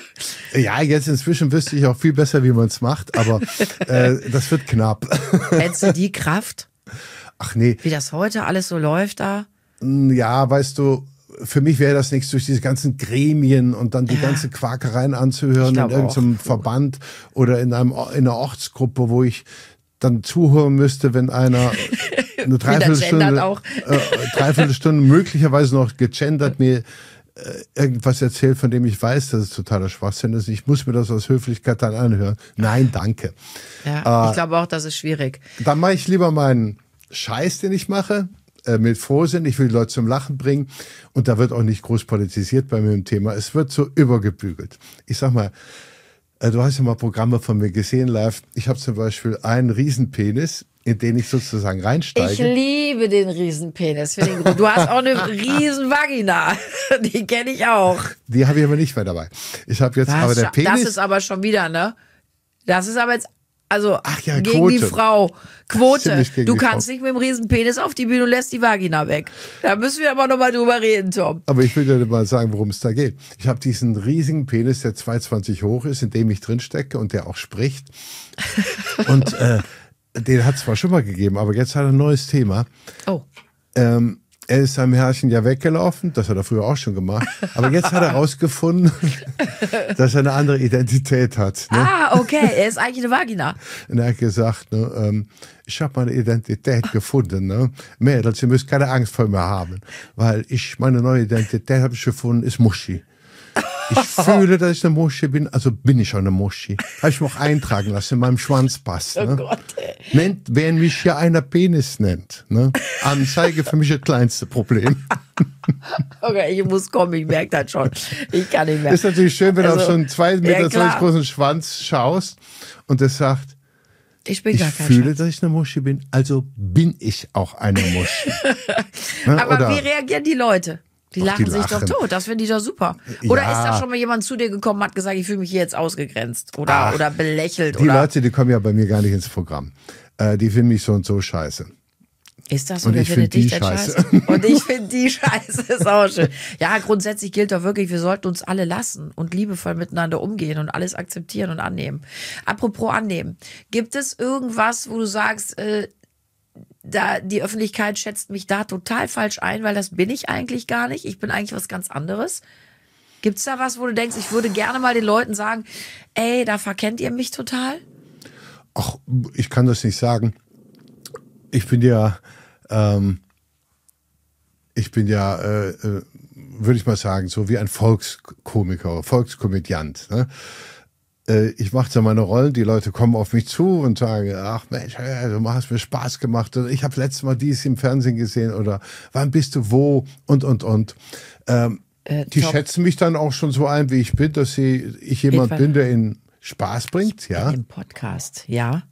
Ja, jetzt inzwischen wüsste ich auch viel besser, wie man es macht, aber äh, das wird knapp. Hättest du die Kraft, Ach nee, wie das heute alles so läuft da? ja, weißt du, für mich wäre das nichts, durch diese ganzen Gremien und dann die Ja. ganze Quakereien anzuhören Ich in glaub irgendeinem auch. Verband oder in, einem, in einer Ortsgruppe, wo ich dann zuhören müsste, wenn einer eine Dreiviertelstunde, gendert auch. äh, Dreiviertelstunde möglicherweise noch gegendert mir äh, irgendwas erzählt, von dem ich weiß, dass es totaler Schwachsinn ist. Ich muss mir das aus Höflichkeit dann anhören. Nein, danke. Ja, Äh, ich glaube auch, das ist schwierig. Dann mache ich lieber meinen Scheiß, den ich mache, äh, mit Frohsinn. Ich will die Leute zum Lachen bringen. Und da wird auch nicht groß politisiert bei mir im Thema. Es wird so übergebügelt. Ich sag mal, äh, du hast ja mal Programme von mir gesehen live. Ich habe zum Beispiel einen Riesenpenis, in den ich sozusagen Ich reinsteige. liebe den Riesenpenis. Finde ihn gut. Du hast auch eine Riesenvagina. Die kenne ich auch. Die habe ich aber nicht mehr dabei. Ich habe jetzt aber der das Penis. ist aber schon wieder, ne? Das ist aber jetzt, also Ach ja, gegen Quote. die Frau. Quote. Ziemlich gegen Du die kannst Frau. nicht mit dem Riesenpenis auf die Bühne und lässt die Vagina weg. Da müssen wir aber noch mal drüber reden, Tom. Aber ich will dir mal sagen, worum es da geht. Ich habe diesen riesigen Penis, der zwei Meter zwanzig hoch ist, in dem ich drin stecke und der auch spricht. Und äh, den hat es zwar schon mal gegeben, aber jetzt hat er ein neues Thema. Oh. Ähm, er ist seinem Herrchen ja weggelaufen, das hat er früher auch schon gemacht. Aber jetzt hat er herausgefunden, dass er eine andere Identität hat. Ne? Ah, okay. Er ist eigentlich eine Vagina. Und er hat gesagt, ne, ähm, ich habe meine Identität gefunden. Ne? Mädels, ihr müsst keine Angst vor mir haben, weil ich meine neue Identität habe ich gefunden, ist Muschi. Ich fühle, dass ich eine Muschi bin, also bin ich schon eine Muschi. Habe ich mich auch eintragen lassen in meinem Schwanzpass. Ne? Oh Gott, ey. Nennt, wer mich hier einer Penis nennt. Ne? Anzeige für mich das kleinste Problem. Okay, ich muss kommen, ich merke das schon. Ich kann nicht mehr. Ist natürlich schön, wenn du Also, auf so einen zwei ja, Meter klar. großen Schwanz schaust und es sagt, Ich bin ich gar kein fühle, Schatz. dass ich eine Muschi bin, also bin ich auch eine Muschi. Ne? Aber Oder- wie reagieren die Leute? Die Ach, lachen die sich lachen. doch tot. Das finde ich doch super. Oder Ja. ist da schon mal jemand zu dir gekommen und hat gesagt, ich fühle mich hier jetzt ausgegrenzt oder, Ach, oder belächelt? Die oder Leute, die kommen ja bei mir gar nicht ins Programm. Äh, die finden mich so und so scheiße. Ist das so? Und Wer ich findet find dich die denn scheiße. scheiße? Und ich finde die scheiße. Ist auch schön. Ja, grundsätzlich gilt doch wirklich, wir sollten uns alle lassen und liebevoll miteinander umgehen und alles akzeptieren und annehmen. Apropos annehmen. Gibt es irgendwas, wo du sagst, äh, da die Öffentlichkeit schätzt mich da total falsch ein, weil das bin ich eigentlich gar nicht. Ich bin eigentlich was ganz anderes. Gibt's da was, wo du denkst, ich würde gerne mal den Leuten sagen, ey, da verkennt ihr mich total? Ach, ich kann das nicht sagen. Ich bin ja, ähm, ich bin ja, äh, äh, würde ich mal sagen, so wie ein Volkskomiker, Volkskomödiant. Ne? Äh, ich mache da meine Rollen, die Leute kommen auf mich zu und sagen, ach Mensch, äh, du hast mir Spaß gemacht. Oder ich habe letztes Mal dies im Fernsehen gesehen oder wann bist du wo und, und, und. Ähm, Äh, die Tom, schätzen mich dann auch schon so ein, wie ich bin, dass sie, ich jemand Eva- bin, der ihnen Spaß bringt. Ja. Im Podcast, ja.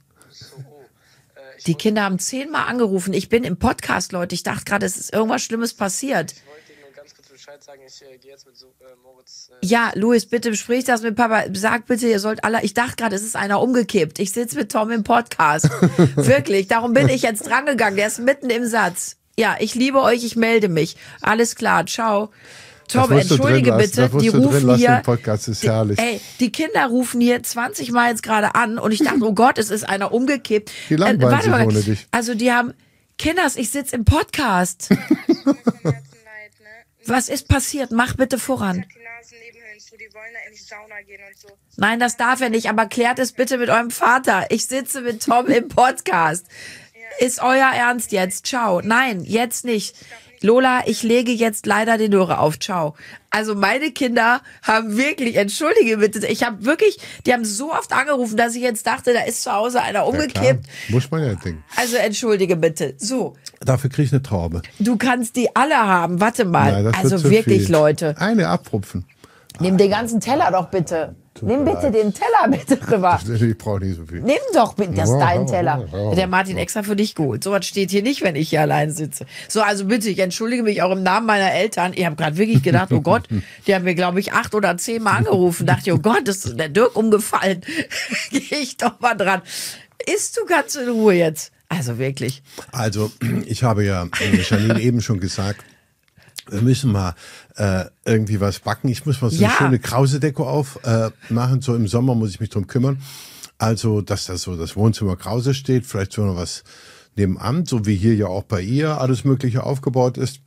Die Kinder haben zehnmal angerufen. Ich bin im Podcast, Leute. Ich dachte gerade, es ist irgendwas Schlimmes passiert. Ich wollte nur ganz kurz Bescheid sagen, ich äh, gehe jetzt mit so, äh, Moritz. Äh, Ja, Luis, bitte besprich das mit Papa. Sag bitte, ihr sollt alle. Ich dachte gerade, es ist einer umgekippt. Ich sitze mit Tom im Podcast. Wirklich, darum bin ich jetzt drangegangen. Der ist mitten im Satz. Ja, ich liebe euch, ich melde mich. Alles klar, ciao. Tom, Das musst du entschuldige drin lassen, bitte, das musst die du drin rufen lassen hier. im Podcast, ist die, herrlich. Ey, die Kinder rufen hier zwanzig Mal jetzt gerade an und ich dachte, oh Gott, es ist einer umgekippt. Die langweilen warte sich mal. ohne dich. Also die haben, Kinders, ich sitze im Podcast. Vom Herzen leid, ne? Was ist passiert? Mach bitte voran. Die Nasennebenhöhlen zu, die wollen da in die Sauna gehen und so. Nein, das darf er nicht, aber klärt es bitte mit eurem Vater. Ich sitze mit Tom im Podcast. Ist euer Ernst jetzt? Ciao. Nein, jetzt nicht. Lola, ich lege jetzt leider den Hörer auf. Ciao. Also meine Kinder haben wirklich, entschuldige bitte, ich habe wirklich, die haben so oft angerufen, dass ich jetzt dachte, da ist zu Hause einer umgekippt. Ja, klar. Muss man ja denken. Also entschuldige bitte. So, Dafür kriege ich eine Traube. du kannst die alle haben. Warte mal. Nein, das wird also zu wirklich, viel. Leute. Eine abrupfen. Nimm den ganzen Teller doch bitte. Tut Nimm mir bitte leid. den Teller bitte rüber. Ich brauche nicht so viel. Nimm doch bitte, das ist Ja, dein ja, Teller. ja, ja. Der Martin extra für dich geholt. So was steht hier nicht, wenn ich hier allein sitze. So, also bitte, ich entschuldige mich auch im Namen meiner Eltern. Ich habe gerade wirklich gedacht, oh Gott, die haben mir, glaube ich, acht oder zehn Mal angerufen. Dachte ich, oh Gott, ist der Dirk umgefallen. Gehe ich doch mal dran. Isst du ganz in Ruhe jetzt? Also wirklich. Also, ich habe ja äh, Janine eben schon gesagt, wir müssen mal äh, irgendwie was backen. Ich muss mal so Ja. eine schöne Krause-Deko aufmachen. Äh, machen. So im Sommer muss ich mich drum kümmern. Also, dass da so das Wohnzimmer Krause steht, vielleicht so noch was nebenan, so wie hier ja auch bei ihr alles Mögliche aufgebaut ist.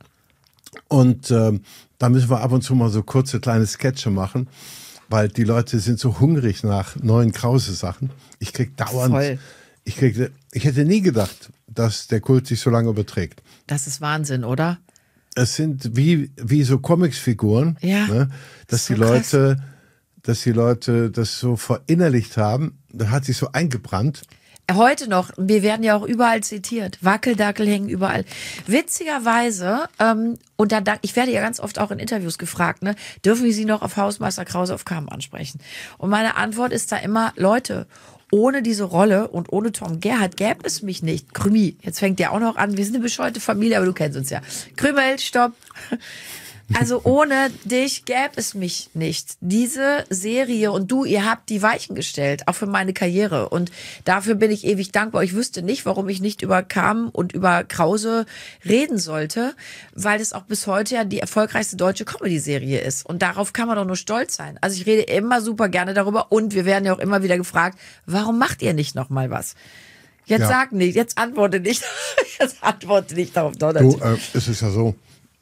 Und ähm, da müssen wir ab und zu mal so kurze kleine Sketche machen, weil die Leute sind so hungrig nach neuen Krause-Sachen. Ich krieg dauernd, Voll. ich krieg, ich hätte nie gedacht, dass der Kult sich so lange überträgt. Das ist Wahnsinn, oder? Es sind wie, wie so Comicsfiguren, Ja. ne, dass So die Leute, dass die Leute das so verinnerlicht haben. Da hat sich so eingebrannt. Heute noch, wir werden ja auch überall zitiert. Wackeldackel hängen überall. Witzigerweise, ähm, und da, da, ich werde ja ganz oft auch in Interviews gefragt, ne, dürfen wir Sie noch auf Hausmeister Krause auf Kam ansprechen? Und meine Antwort ist da immer, Leute, ohne diese Rolle und ohne Tom Gerhardt gäbe es mich nicht. Krümi, jetzt fängt der auch noch an, wir sind eine bescheuerte Familie, aber du kennst uns ja. Krümel, stopp. Also ohne dich gäbe es mich nicht. Diese Serie und du, ihr habt die Weichen gestellt, auch für meine Karriere. Und dafür bin ich ewig dankbar. Ich wüsste nicht, warum ich nicht über Kam und über Krause reden sollte, weil es auch bis heute ja die erfolgreichste deutsche Comedy-Serie ist. Und darauf kann man doch nur stolz sein. Also ich rede immer super gerne darüber und wir werden ja auch immer wieder gefragt, warum macht ihr nicht noch mal was? Jetzt Ja. sag nicht, jetzt antworte nicht, jetzt antworte nicht darauf. Doch, Du, äh, es ist ja so,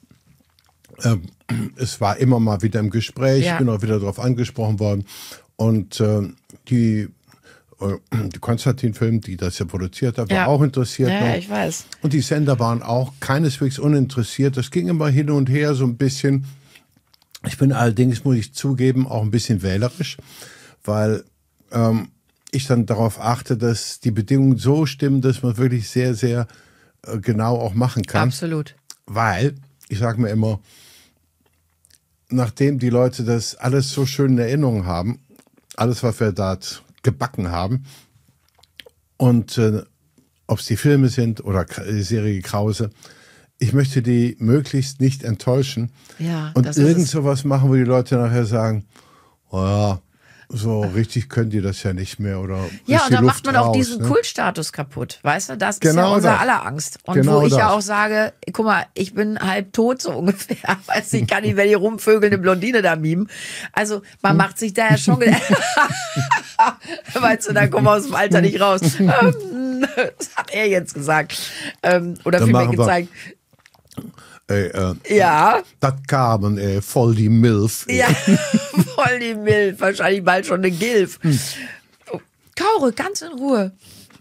ähm, es war immer mal wieder im Gespräch, Ja. ich bin auch wieder darauf angesprochen worden. Und äh, die, äh, die Konstantin-Film, die das ja produziert hat, war Ja. auch interessiert. Ja, noch. ich weiß. Und die Sender waren auch keineswegs uninteressiert. Das ging immer hin und her so ein bisschen. Ich bin allerdings, muss ich zugeben, auch ein bisschen wählerisch, weil ähm, ich dann darauf achte, dass die Bedingungen so stimmen, dass man wirklich sehr, sehr äh, genau auch machen kann. Absolut. Weil, ich sage mir immer, nachdem die Leute das alles so schön in Erinnerung haben, alles, was wir da gebacken haben, und äh, ob es die Filme sind oder die Serie Krause, ich möchte die möglichst nicht enttäuschen Ja, und das ist irgend es. sowas machen, wo die Leute nachher sagen, oh ja, so richtig können die das ja nicht mehr oder Ja, ist und die dann Luft macht man auch raus, diesen ne? Kultstatus kaputt, weißt du? Das ist Genau ja unser das. aller Angst. Und Genau wo ich ja das. auch sage, guck mal, ich bin halb tot so ungefähr, weißt du, ich kann nicht, wenn die rumvögeln, eine Blondine da mimen. Also man macht sich da ja schon Gedanken. Weißt du, da kommen wir aus dem Alter nicht raus. Ähm, das hat er jetzt gesagt. Ähm, oder Dann vielmehr machen wir- gezeigt. Ey, äh, Ja, das Carmen, ey, voll die Milf. ey. ja, voll die Milf, wahrscheinlich bald schon eine Gilf. Oh, Kaure, ganz in Ruhe.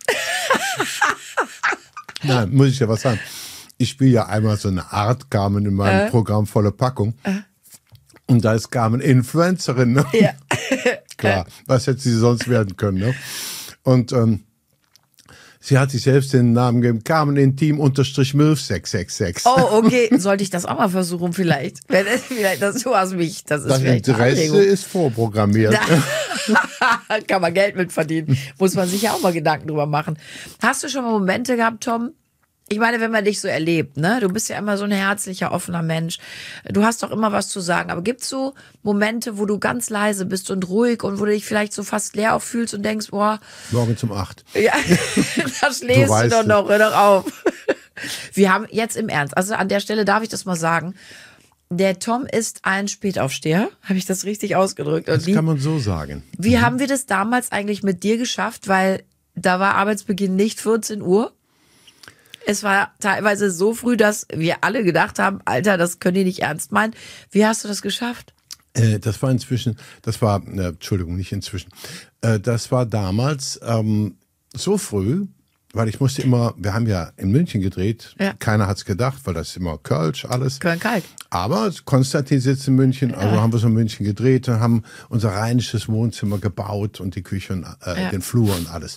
Nein, muss ich ja was sagen. Ich spiele ja einmal so eine Art Carmen in meinem Äh. Programm Volle Packung. Und da ist Carmen Influencerin. Ne? Ja. Klar, was hätte sie sonst werden können. Ne? Und ähm, sie hat sich selbst den Namen gegeben, Carmen Intim unterstrich Milf sechs sechs sechs. Oh, okay. Sollte ich das auch mal versuchen vielleicht? Wenn es vielleicht, das, du hast mich, das ist Das vielleicht eine Interesse Anregung. ist vorprogrammiert. Kann man Geld mit verdienen. Muss man sich ja auch mal Gedanken drüber machen. Hast du schon mal Momente gehabt, Tom? Ich meine, wenn man dich so erlebt, ne? Du bist ja immer so ein herzlicher, offener Mensch. Du hast doch immer was zu sagen. Aber gibt's so Momente, wo du ganz leise bist und ruhig und wo du dich vielleicht so fast leer auch fühlst und denkst, boah, Morgen um acht. ja, das lest du, weißt doch es. noch, hör doch auf. Wir haben jetzt im Ernst, also an der Stelle darf ich das mal sagen, der Tom ist ein Spätaufsteher, habe ich das richtig ausgedrückt? Und Das wie, kann man so sagen. wie haben wir das damals eigentlich mit dir geschafft? Weil da war Arbeitsbeginn nicht vierzehn Uhr. Es war teilweise so früh, dass wir alle gedacht haben, Alter, das können die nicht ernst meinen. Wie hast du das geschafft? Äh, das war inzwischen, das war, äh, Entschuldigung, nicht inzwischen, äh, das war damals ähm, so früh, weil ich musste immer, wir haben ja in München gedreht, Ja. keiner hat's gedacht, weil das ist immer Kölsch, alles. Köln-Kalk. Aber Konstantin sitzt in München, also haben wir so in München gedreht und haben unser rheinisches Wohnzimmer gebaut und die Küche und äh, Ja. den Flur und alles.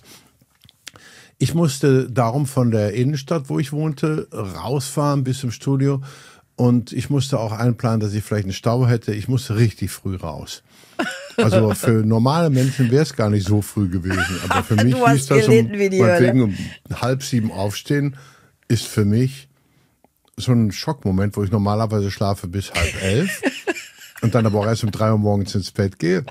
Ich musste darum von der Innenstadt, wo ich wohnte, rausfahren bis zum Studio und ich musste auch einplanen, dass ich vielleicht einen Stau hätte. Ich musste richtig früh raus. Also für normale Menschen wäre es gar nicht so früh gewesen, aber für mich Du hast hieß das um, gelitten wie die meinetwegen um halb sieben aufstehen, ist für mich so ein Schockmoment, wo ich normalerweise schlafe bis halb elf und dann aber auch erst um drei Uhr morgens ins Bett gehe,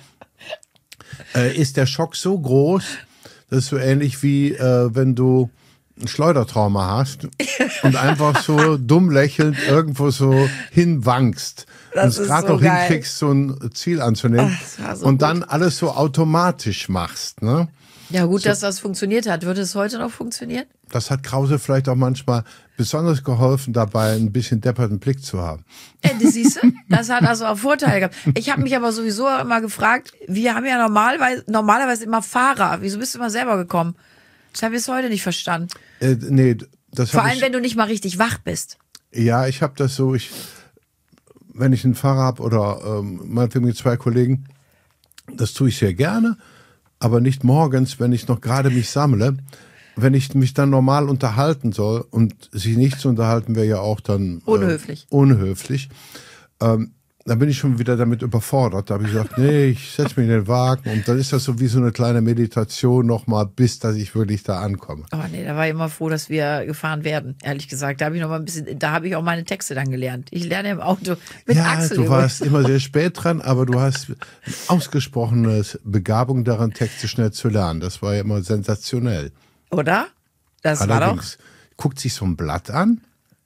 äh, ist der Schock so groß, das ist so ähnlich wie äh, wenn du ein Schleudertrauma hast und einfach so dumm lächelnd irgendwo so hinwankst Das und es ist gerade so noch geil. hinkriegst, so ein Ziel anzunehmen Ach, das war so und gut. dann alles so automatisch machst. Ne? Ja, gut, dass das funktioniert hat. Würde es heute noch funktionieren? Das hat Krause vielleicht auch manchmal besonders geholfen, dabei ein bisschen depperten Blick zu haben. Ja, das siehst du? Das hat also auch Vorteile gehabt. Ich habe mich aber sowieso immer gefragt, wir haben ja normalerweise, normalerweise immer Fahrer. Wieso bist du immer selber gekommen? Das habe ich bis heute nicht verstanden. Äh, nee, das Vor hab allem, ich, wenn du nicht mal richtig wach bist. ja, ich habe das so, ich, wenn ich einen Fahrer habe oder ähm, meinetwegen mit zwei Kollegen, das tue ich sehr gerne, aber nicht morgens, wenn ich noch gerade mich sammle. Wenn ich mich dann normal unterhalten soll und sich nicht zu unterhalten, wäre ja auch dann äh, Unhöflich. unhöflich. Ähm, dann bin ich schon wieder damit überfordert. Da habe ich gesagt, nee, ich setze mich in den Wagen und dann ist das so wie so eine kleine Meditation nochmal, bis dass ich wirklich da ankomme. Oh nee, da war ich immer froh, dass wir gefahren werden, ehrlich gesagt. Da habe ich noch mal ein bisschen, da habe ich auch meine Texte dann gelernt. Ich lerne im Auto mit Ja, Axel. du übrigens. warst immer sehr spät dran, aber du hast ausgesprochene Begabung daran, Texte schnell zu lernen. Das war ja immer sensationell. Oder? Das war doch. Allerdings guckt sich so ein Blatt an,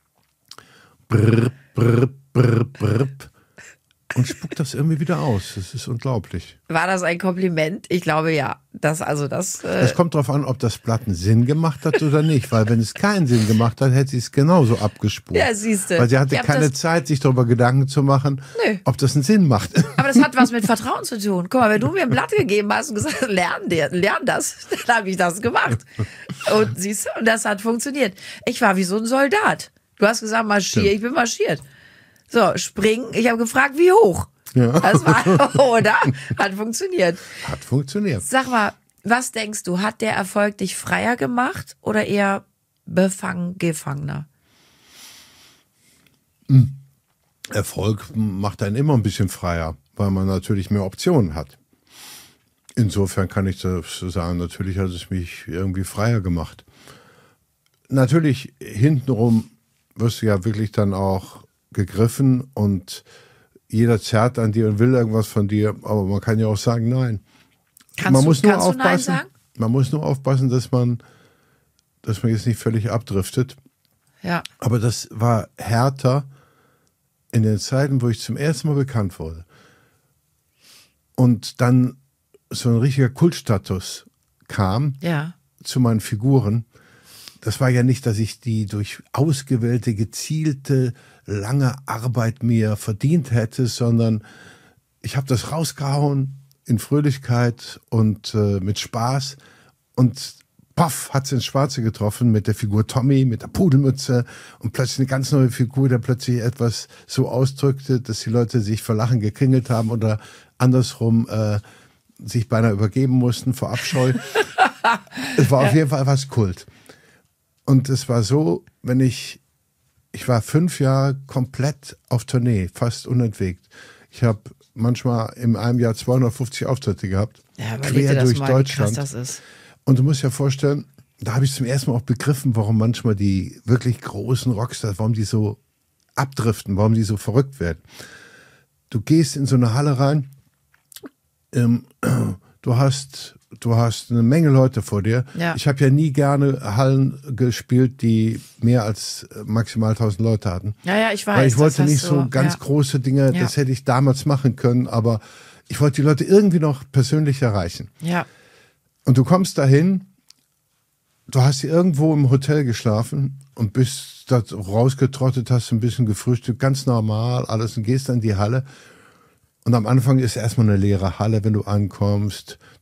brr, brr, brr, brr, und spuckt das irgendwie wieder aus. Das ist unglaublich. War das ein Kompliment? Ich glaube ja. Das, also das. Äh, Es kommt darauf an, ob das Blatt einen Sinn gemacht hat oder nicht. Weil wenn es keinen Sinn gemacht hat, hätte sie es genauso abgespult. Ja, siehste. Weil sie hatte Ich hab keine das- Zeit, sich darüber Gedanken zu machen, Nö. ob das einen Sinn macht. aber das hat was mit Vertrauen zu tun. Guck mal, wenn du mir ein Blatt gegeben hast und gesagt, lern, dir, lern das, dann habe ich das gemacht. Und siehst du, und das hat funktioniert. Ich war wie so ein Soldat. Du hast gesagt, marschier, Stimmt. ich bin marschiert. So, springen. Ich habe gefragt, wie hoch. Ja. Das war, oder? Hat funktioniert. Hat funktioniert. Sag mal, was denkst du, hat der Erfolg dich freier gemacht oder eher befangen, gefangener? Erfolg macht einen immer ein bisschen freier, weil man natürlich mehr Optionen hat. Insofern kann ich das so sagen, natürlich hat es mich irgendwie freier gemacht. Natürlich hintenrum wirst du ja wirklich dann auch gegriffen und jeder zerrt an dir und will irgendwas von dir, aber man kann ja auch sagen, nein. Kannst man du, muss nur kannst du Nein aufpassen. sagen? Man muss nur aufpassen, dass man, dass man jetzt nicht völlig abdriftet. Ja. Aber das war härter in den Zeiten, wo ich zum ersten Mal bekannt wurde. Und dann so ein richtiger Kultstatus kam Ja. zu meinen Figuren. Das war ja nicht, dass ich die durch ausgewählte, gezielte, lange Arbeit mir verdient hätte, sondern ich habe das rausgehauen in Fröhlichkeit und äh, mit Spaß und paff, hat es ins Schwarze getroffen mit der Figur Tommy, mit der Pudelmütze und plötzlich eine ganz neue Figur, der plötzlich etwas so ausdrückte, dass die Leute sich vor Lachen gekringelt haben oder andersrum äh, sich beinahe übergeben mussten vor Abscheu. Es war auf jeden Fall was Kult. Und es war so, wenn ich, ich war fünf Jahre komplett auf Tournee, fast unentwegt. Ich habe manchmal in einem Jahr zweihundertfünfzig Auftritte gehabt, Ja, überleg dir quer das durch mal, wie Deutschland. krass das ist. Und du musst dir vorstellen, da habe ich zum ersten Mal auch begriffen, warum manchmal die wirklich großen Rockstars, warum die so abdriften, warum die so verrückt werden. Du gehst in so eine Halle rein, ähm, du hast, du hast eine Menge Leute vor dir. Ja. Ich habe ja nie gerne Hallen gespielt, die mehr als maximal tausend Leute hatten. Ja, ja, ich weiß. Weil ich das wollte hast nicht so du- ganz ja. große Dinge, Ja. das hätte ich damals machen können, aber ich wollte die Leute irgendwie noch persönlich erreichen. Ja. Und du kommst dahin, du hast hier irgendwo im Hotel geschlafen und bist da rausgetrottet, hast ein bisschen gefrühstückt, ganz normal, alles und gehst dann in die Halle. Und am Anfang ist erstmal eine leere Halle, wenn du ankommst.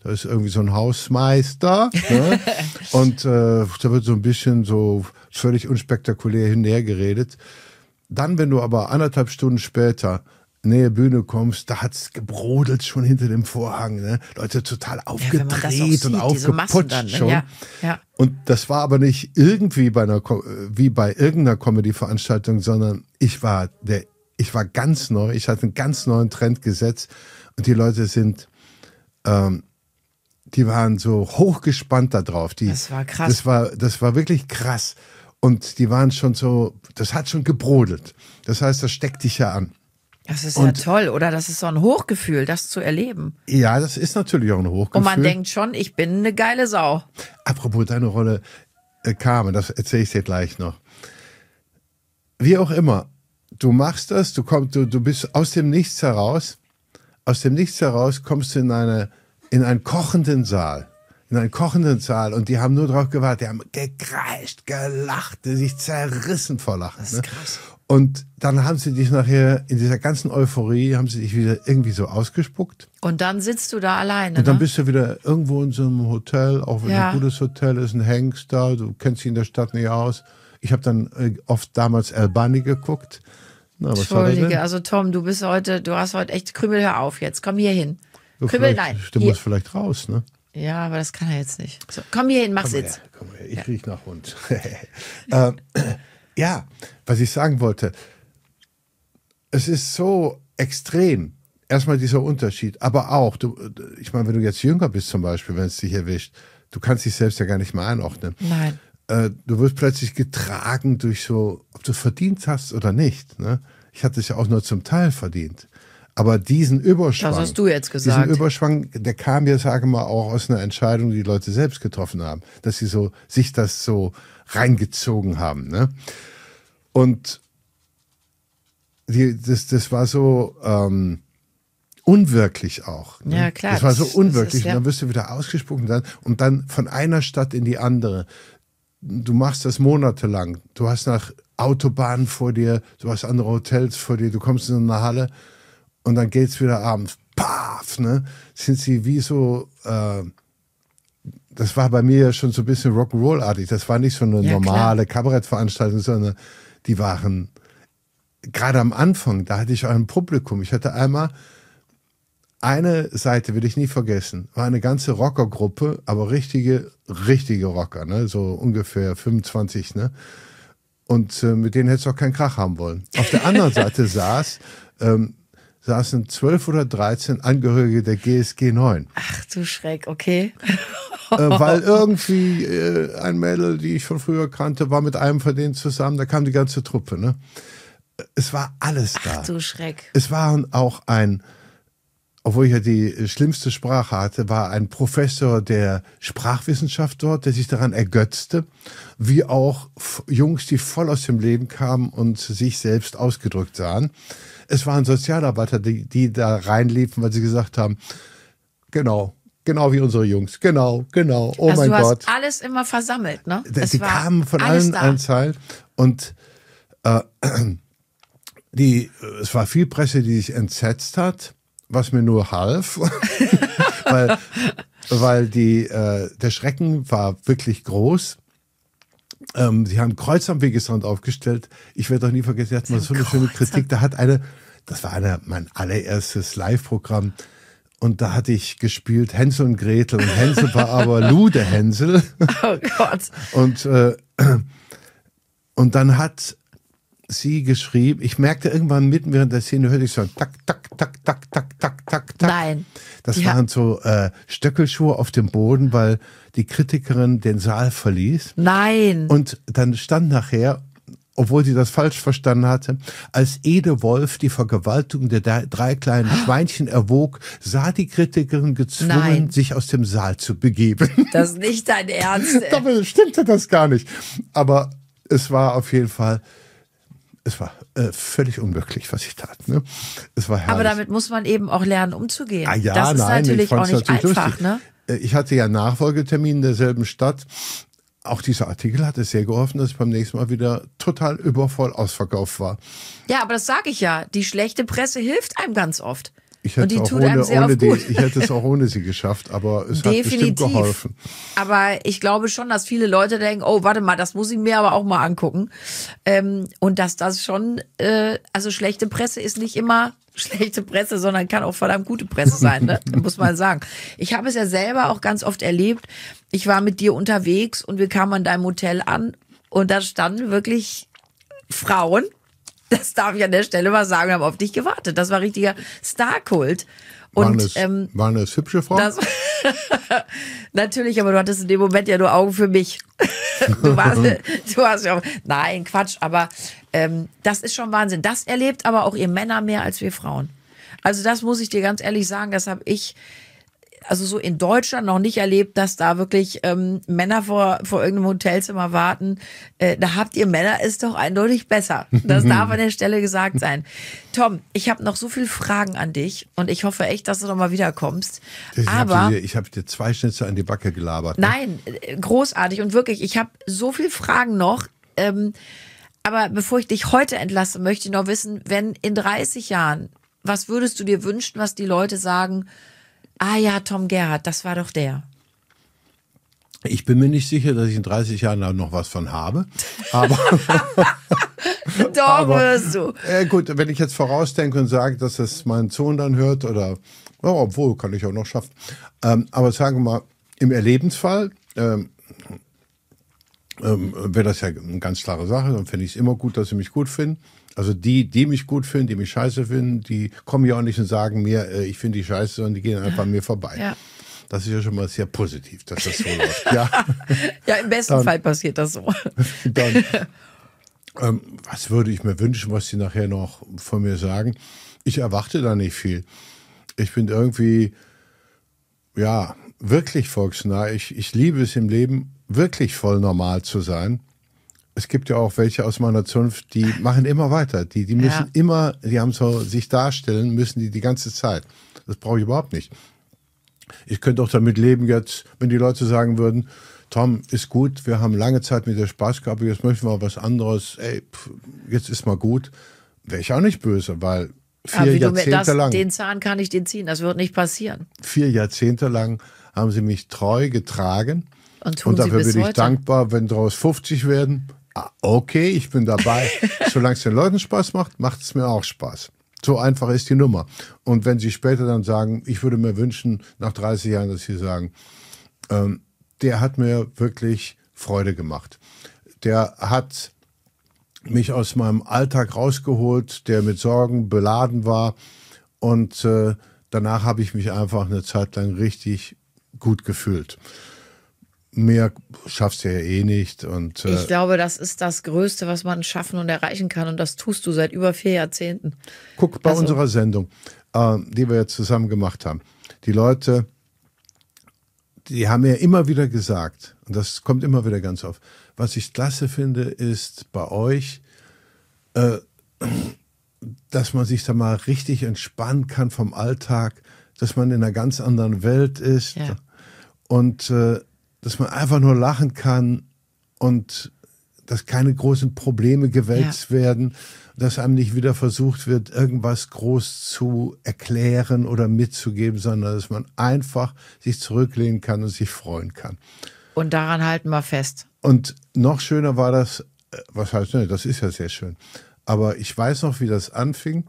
Da ist irgendwie so ein Hausmeister. Ne? Und äh, da wird so ein bisschen so völlig unspektakulär hin und her geredet. Dann, wenn du aber anderthalb Stunden später nähe Bühne kommst, da hat's gebrodelt schon hinter dem Vorhang. Ne? Leute total aufgedreht ja, und aufgeputscht dann, ne? schon. Ja, ja. Und das war aber nicht irgendwie bei einer, wie bei irgendeiner Comedy-Veranstaltung, sondern ich war der, ich war ganz neu. Ich hatte einen ganz neuen Trend gesetzt und die Leute sind, ähm, die waren so hochgespannt da drauf. Die, das war krass. Das war, das war wirklich krass. Und die waren schon so, das hat schon gebrodelt. Das heißt, das steckt dich ja an. Das ist Und- ja toll, oder? Das ist so ein Hochgefühl, das zu erleben. Ja, das ist natürlich auch ein Hochgefühl. Und man denkt schon, ich bin eine geile Sau. Apropos deine Rolle, äh, Carmen, das erzähle ich dir gleich noch. Wie auch immer, du machst das, du kommst, du, du bist aus dem Nichts heraus, aus dem Nichts heraus kommst du in eine, in einen kochenden Saal. In einen kochenden Saal und die haben nur drauf gewartet, die haben gekreischt, gelacht, sich zerrissen vor Lachen. Das ist krass. Ne? Und dann haben sie dich nachher, in dieser ganzen Euphorie, haben sie dich wieder irgendwie so ausgespuckt. Und dann sitzt du da alleine. Und dann ne? bist du wieder irgendwo in so einem Hotel, auch wenn Ja. ein gutes Hotel ist, ein Hengst da, du kennst dich in der Stadt nicht aus. Ich habe dann äh, oft damals Albani geguckt. Na, was war das Entschuldige, denn? also Tom, du bist heute, du hast heute echt Krümel, hör auf jetzt. Komm hier hin. So, Krümel, vielleicht- nein. Du Hier. musst vielleicht raus, ne? Ja, aber das kann er jetzt nicht. So, komm hier hin, mach Komm her, Sitz. komm her, ich riech nach Hund. ähm, ja, was ich sagen wollte, es ist so extrem. Erstmal dieser Unterschied, aber auch, du, ich meine, wenn du jetzt jünger bist zum Beispiel, wenn es dich erwischt, du kannst dich selbst ja gar nicht mehr einordnen. Nein. Äh, du wirst plötzlich getragen durch so, ob du es verdient hast oder nicht. Ne? Ich hatte es ja auch nur zum Teil verdient. Aber diesen Überschwang, Das hast du jetzt gesagt. diesen Überschwang, der kam ja, sage mal, auch aus einer Entscheidung, die die Leute selbst getroffen haben, dass sie so sich das so reingezogen haben. Ne? Und die, das, das war so ähm, unwirklich auch. Ne? Ja, klar, Das war so das- das unwirklich. ist, ja. Und dann wirst du wieder ausgespuckt und dann, und dann von einer Stadt in die andere. Du machst das monatelang. Du hast nach Autobahnen vor dir, du hast andere Hotels vor dir, du kommst in eine Halle und dann geht's wieder abends. Paf, ne? Sind sie wie so, äh, das war bei mir ja schon so ein bisschen Rock'n'Roll-artig. Das war nicht so eine Ja, normale Kabarettveranstaltung, sondern die waren gerade am Anfang, da hatte ich auch ein Publikum. Ich hatte einmal eine Seite, will ich nie vergessen, war eine ganze Rockergruppe, aber richtige, richtige Rocker, ne? So ungefähr fünfundzwanzig, ne? Und äh, mit denen hättest du auch keinen Krach haben wollen. Auf der anderen Seite saß, ähm, saßen zwölf oder dreizehn Angehörige der G S G neun. Ach du Schreck, okay. äh, weil irgendwie äh, ein Mädel, die ich von früher kannte, war mit einem von denen zusammen, da kam die ganze Truppe, ne? Es war alles da. Ach du Schreck. Es war auch ein, obwohl ich ja die schlimmste Sprache hatte, war ein Professor der Sprachwissenschaft dort, der sich daran ergötzte, wie auch F- Jungs, die voll aus dem Leben kamen und sich selbst ausgedrückt sahen. Es waren Sozialarbeiter, die, die da reinliefen, weil sie gesagt haben, genau, genau wie unsere Jungs, genau, genau, oh also mein du hast Gott. alles immer versammelt, ne? Die, Es die war kamen von alles allen da. Anzahlen und äh, die, es war viel Presse, die sich entsetzt hat, was mir nur half, weil, weil die, äh, der Schrecken war wirklich groß. Ähm, sie haben Kreuz am Wegesrand aufgestellt. Ich werde doch nie vergessen, sie hatten mal so eine schöne Kreuz am- Kritik. Da hat eine, das war eine, mein allererstes Live-Programm. Und da hatte ich gespielt Hänsel und Gretel. Und Hänsel war aber Lude Hänsel. Oh Gott. Und, äh, und dann hat sie geschrieben, ich merkte irgendwann mitten während der Szene, hörte ich so ein tak, tak, tak, tak, tak, tak, tak, tak. Nein. Das Die ha- waren so äh, Stöckelschuhe auf dem Boden, weil die Kritikerin den Saal verließ. Nein. Und dann stand nachher, obwohl sie das falsch verstanden hatte, als Ede Wolf die Vergewaltigung der drei- drei kleinen Schweinchen erwog, sah die Kritikerin gezwungen, Nein. sich aus dem Saal zu begeben. Das ist nicht dein Ernst. ey. Dabei stimmte das gar nicht. Aber es war auf jeden Fall, es war äh, völlig unmöglich, was ich tat. Ne? Es war herrlich. Aber damit muss man eben auch lernen, umzugehen. Ah, ja, das ist nein, ich natürlich auch fand's nicht natürlich einfach, lustig. ne? Äh, Ich hatte ja einen Nachfolgetermin in derselben Stadt. Auch dieser Artikel hat es sehr geholfen, dass ich beim nächsten Mal wieder total übervoll ausverkauft war. Ja, aber das sage ich ja. Die schlechte Presse hilft einem ganz oft. Ich Und hätte, die auch tut einem ohne, sehr ohne oft die, gut. ich hätte es auch ohne sie geschafft, aber es hat bestimmt Definitiv. geholfen. Aber ich glaube schon, dass viele Leute denken, oh, warte mal, das muss ich mir aber auch mal angucken. Ähm, und dass das schon, äh, also schlechte Presse ist nicht immer schlechte Presse, sondern kann auch verdammt gute Presse sein, ne? Muss man sagen. Ich habe es ja selber auch ganz oft erlebt. Ich war mit dir unterwegs und wir kamen an deinem Hotel an und da standen wirklich Frauen, das darf ich an der Stelle mal sagen, haben auf dich gewartet. Das war richtiger Star-Kult. Waren Und es, ähm, waren es hübsche Frauen? das, natürlich, aber du hattest in dem Moment ja nur Augen für mich. Du warst, du hast ja, nein, Quatsch, aber ähm, das ist schon Wahnsinn. Das erlebt aber auch ihr Männer mehr als wir Frauen. Also das muss ich dir ganz ehrlich sagen, das habe ich also so in Deutschland noch nicht erlebt, dass da wirklich ähm, Männer vor, vor irgendeinem Hotelzimmer warten. Äh, da habt ihr Männer ist doch eindeutig besser. Das darf an der Stelle gesagt sein. Tom, ich habe noch so viele Fragen an dich und ich hoffe echt, dass du noch mal wiederkommst. Ich Aber habe dir, ich hab dir zwei Schnitzel an die Backe gelabert. Ne? nein, äh, großartig und wirklich, ich habe so viele Fragen noch. Ähm, aber bevor ich dich heute entlasse, möchte ich noch wissen, wenn in dreißig Jahren, was würdest du dir wünschen, was die Leute sagen, ah ja, Tom Gerhardt, das war doch der. Ich bin mir nicht sicher, dass ich in dreißig Jahren da noch was von habe. Aber, Doch, aber wirst du. äh, gut, wenn ich jetzt vorausdenke und sage, dass das mein Sohn dann hört oder, ja, obwohl, kann ich auch noch schaffen. Ähm, aber sagen wir mal, im Erlebensfall ähm, ähm, wäre das ja eine ganz klare Sache. Dann finde ich es immer gut, dass sie mich gut finden. Also die, die mich gut finden, die mich scheiße finden, die kommen ja auch nicht und sagen mir, äh, ich finde die scheiße, sondern die gehen einfach an mir vorbei. Ja. Das ist ja schon mal sehr positiv, dass das so läuft. Ja, Ja, im besten Dann- Fall passiert das so. dann, ähm, was würde ich mir wünschen, was sie nachher noch von mir sagen? Ich erwarte da nicht viel. Ich bin irgendwie, ja, wirklich volksnah. Ich, ich liebe es im Leben, wirklich voll normal zu sein. Es gibt ja auch welche aus meiner Zunft, die machen immer weiter. Die, die müssen Ja. immer, die haben so sich darstellen, müssen die die ganze Zeit. Das brauche ich überhaupt nicht. Ich könnte auch damit leben jetzt, wenn die Leute sagen würden, Tom, ist gut, wir haben lange Zeit mit dir Spaß gehabt, jetzt möchten wir was anderes, ey, pff, jetzt ist mal gut. Wäre ich auch nicht böse, weil vier Aber wie du mir Jahrzehnte das, lang, den Zahn kann ich den ziehen, das wird nicht passieren. vier Jahrzehnte lang haben sie mich treu getragen. Und tun Und sie dafür bis bin ich heute. dankbar, wenn daraus fünfzig werden. Ah, okay, ich bin dabei. Solange es den Leuten Spaß macht, macht es mir auch Spaß. So einfach ist die Nummer. Und wenn sie später dann sagen, ich würde mir wünschen, nach dreißig Jahren, dass sie sagen, ähm, der hat mir wirklich Freude gemacht. Der hat mich aus meinem Alltag rausgeholt, der mit Sorgen beladen war. Und äh, danach habe ich mich einfach eine Zeit lang richtig gut gefühlt. Mehr schaffst du ja eh nicht. Und, äh, Ich glaube, das ist das Größte, was man schaffen und erreichen kann. Und das tust du seit über vier Jahrzehnten. guck bei also- unserer Sendung, äh, die wir jetzt zusammen gemacht haben. Die Leute, die haben mir immer wieder gesagt, und das kommt immer wieder ganz oft, was ich klasse finde, ist bei euch, äh, dass man sich da mal richtig entspannen kann vom Alltag, dass man in einer ganz anderen Welt ist Ja. und äh, dass man einfach nur lachen kann und dass keine großen Probleme gewälzt werden, dass einem nicht wieder versucht wird, irgendwas groß zu erklären oder mitzugeben, sondern dass man einfach sich zurücklehnen kann und sich freuen kann. Und daran halten wir fest. Und noch schöner war das, äh, was heißt, ne, das ist ja sehr schön, aber ich weiß noch, wie das anfing.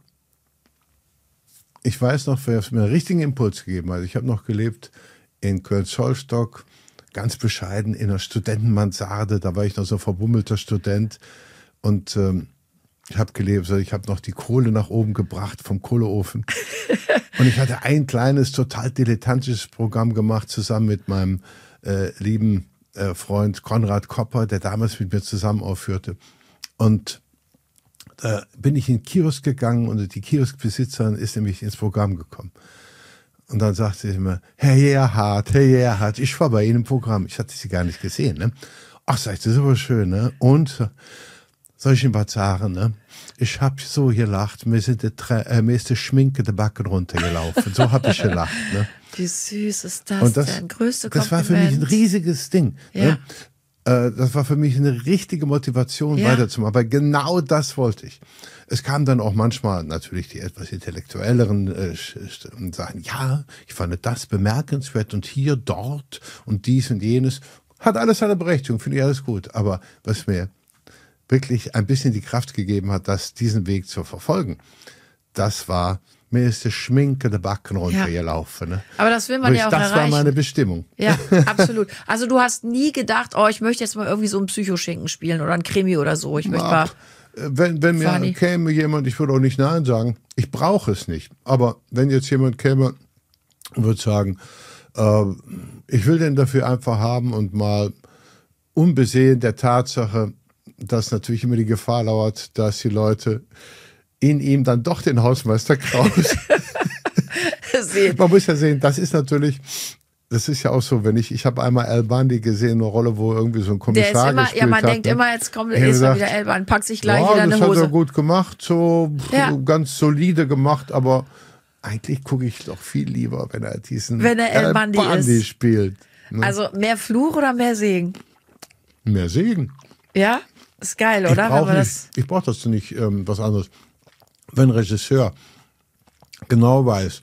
Ich weiß noch, wer es mir einen richtigen Impuls gegeben hat. Ich habe noch gelebt in Köln-Zollstock, ganz bescheiden in einer Studentenmansarde. Da war ich noch so ein verbummelter Student und ähm, ich habe gelebt. Also ich habe noch die Kohle nach oben gebracht vom Kohleofen. Und ich hatte ein kleines, total dilettantisches Programm gemacht, zusammen mit meinem äh, lieben äh, Freund Konrad Kopper, der damals mit mir zusammen aufführte. Und da bin ich in den Kiosk gegangen und die Kioskbesitzerin ist nämlich ins Programm gekommen. Und dann sagte sie mir, Herr Gerhardt, Herr Gerhardt, ich war bei Ihnen im Programm. Ich hatte sie gar nicht gesehen. Ne? Ach, sag ich, das ist aber schön. Ne? Und soll ich Ihnen was sagen? Ne? Ich habe so gelacht, mir, sind die, Trä- äh, mir ist die Schminke der Backen runtergelaufen. So habe ich gelacht. Ne? Wie süß ist das, Und das, denn? Größte das war Kompliment. für mich ein riesiges Ding. Ja. Ne? Äh, das war für mich eine richtige Motivation, Ja. weiterzumachen. Aber genau das wollte ich. Es kamen dann auch manchmal natürlich die etwas intellektuelleren äh, und sagen, ja, ich fand das bemerkenswert und hier, dort und dies und jenes. Hat alles seine Berechtigung, finde ich alles gut. Aber was mir wirklich ein bisschen die Kraft gegeben hat, das, diesen Weg zu verfolgen, das war, mir ist der Schminke der Backen runtergelaufen. Ne? Aber das will man ja auch Das erreichen. war meine Bestimmung. Ja, absolut. Also du hast nie gedacht, oh, ich möchte jetzt mal irgendwie so einen Psychoschinken spielen oder ein Krimi oder so. Ich möchte mal. Wenn, wenn mir Funny. käme jemand, ich würde auch nicht Nein sagen, ich brauche es nicht. Aber wenn jetzt jemand käme und würde sagen, äh, ich will den dafür einfach haben und mal unbesehen der Tatsache, dass natürlich immer die Gefahr lauert, dass die Leute in ihm dann doch den Hausmeister Kraus. sehen. Man muss ja sehen, das ist natürlich, das ist ja auch so, wenn ich, ich habe einmal Al Bundy gesehen, eine Rolle, wo irgendwie so ein Der Kommissar ist immer, gespielt ja, man hat. denkt ne? immer, jetzt kommt, Ich hab ist mal gesagt, wieder Elban, packt sich gleich ja, wieder eine das hat Hose. er gut gemacht, so Ja. ganz solide gemacht, aber eigentlich gucke ich doch viel lieber, wenn er diesen Wenn er Al Bundy ist. spielt. Ne? Also mehr Fluch oder mehr Segen? Mehr Segen. Ja? Ist geil, Ich oder? Wenn brauche man nicht, das, ich brauch das nicht ähm, was anderes. Wenn ein Regisseur genau weiß,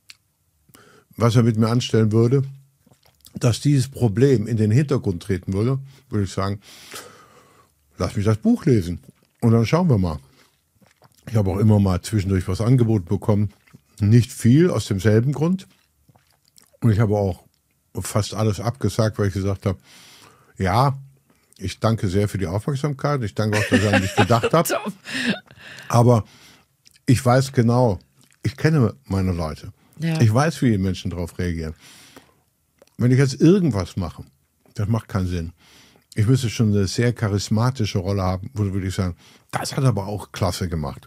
was er mit mir anstellen würde, dass dieses Problem in den Hintergrund treten würde, würde ich sagen, lass mich das Buch lesen und dann schauen wir mal. Ich habe auch immer mal zwischendurch was angeboten bekommen. Nicht viel, aus demselben Grund. Und ich habe auch fast alles abgesagt, weil ich gesagt habe, ja, ich danke sehr für die Aufmerksamkeit. Ich danke auch, dass ihr an mich gedacht habt. Aber ich weiß genau, ich kenne meine Leute. Ja. Ich weiß, wie die Menschen darauf reagieren. Wenn ich jetzt irgendwas mache, das macht keinen Sinn. Ich müsste schon eine sehr charismatische Rolle haben, wo würde ich sagen, das hat aber auch klasse gemacht.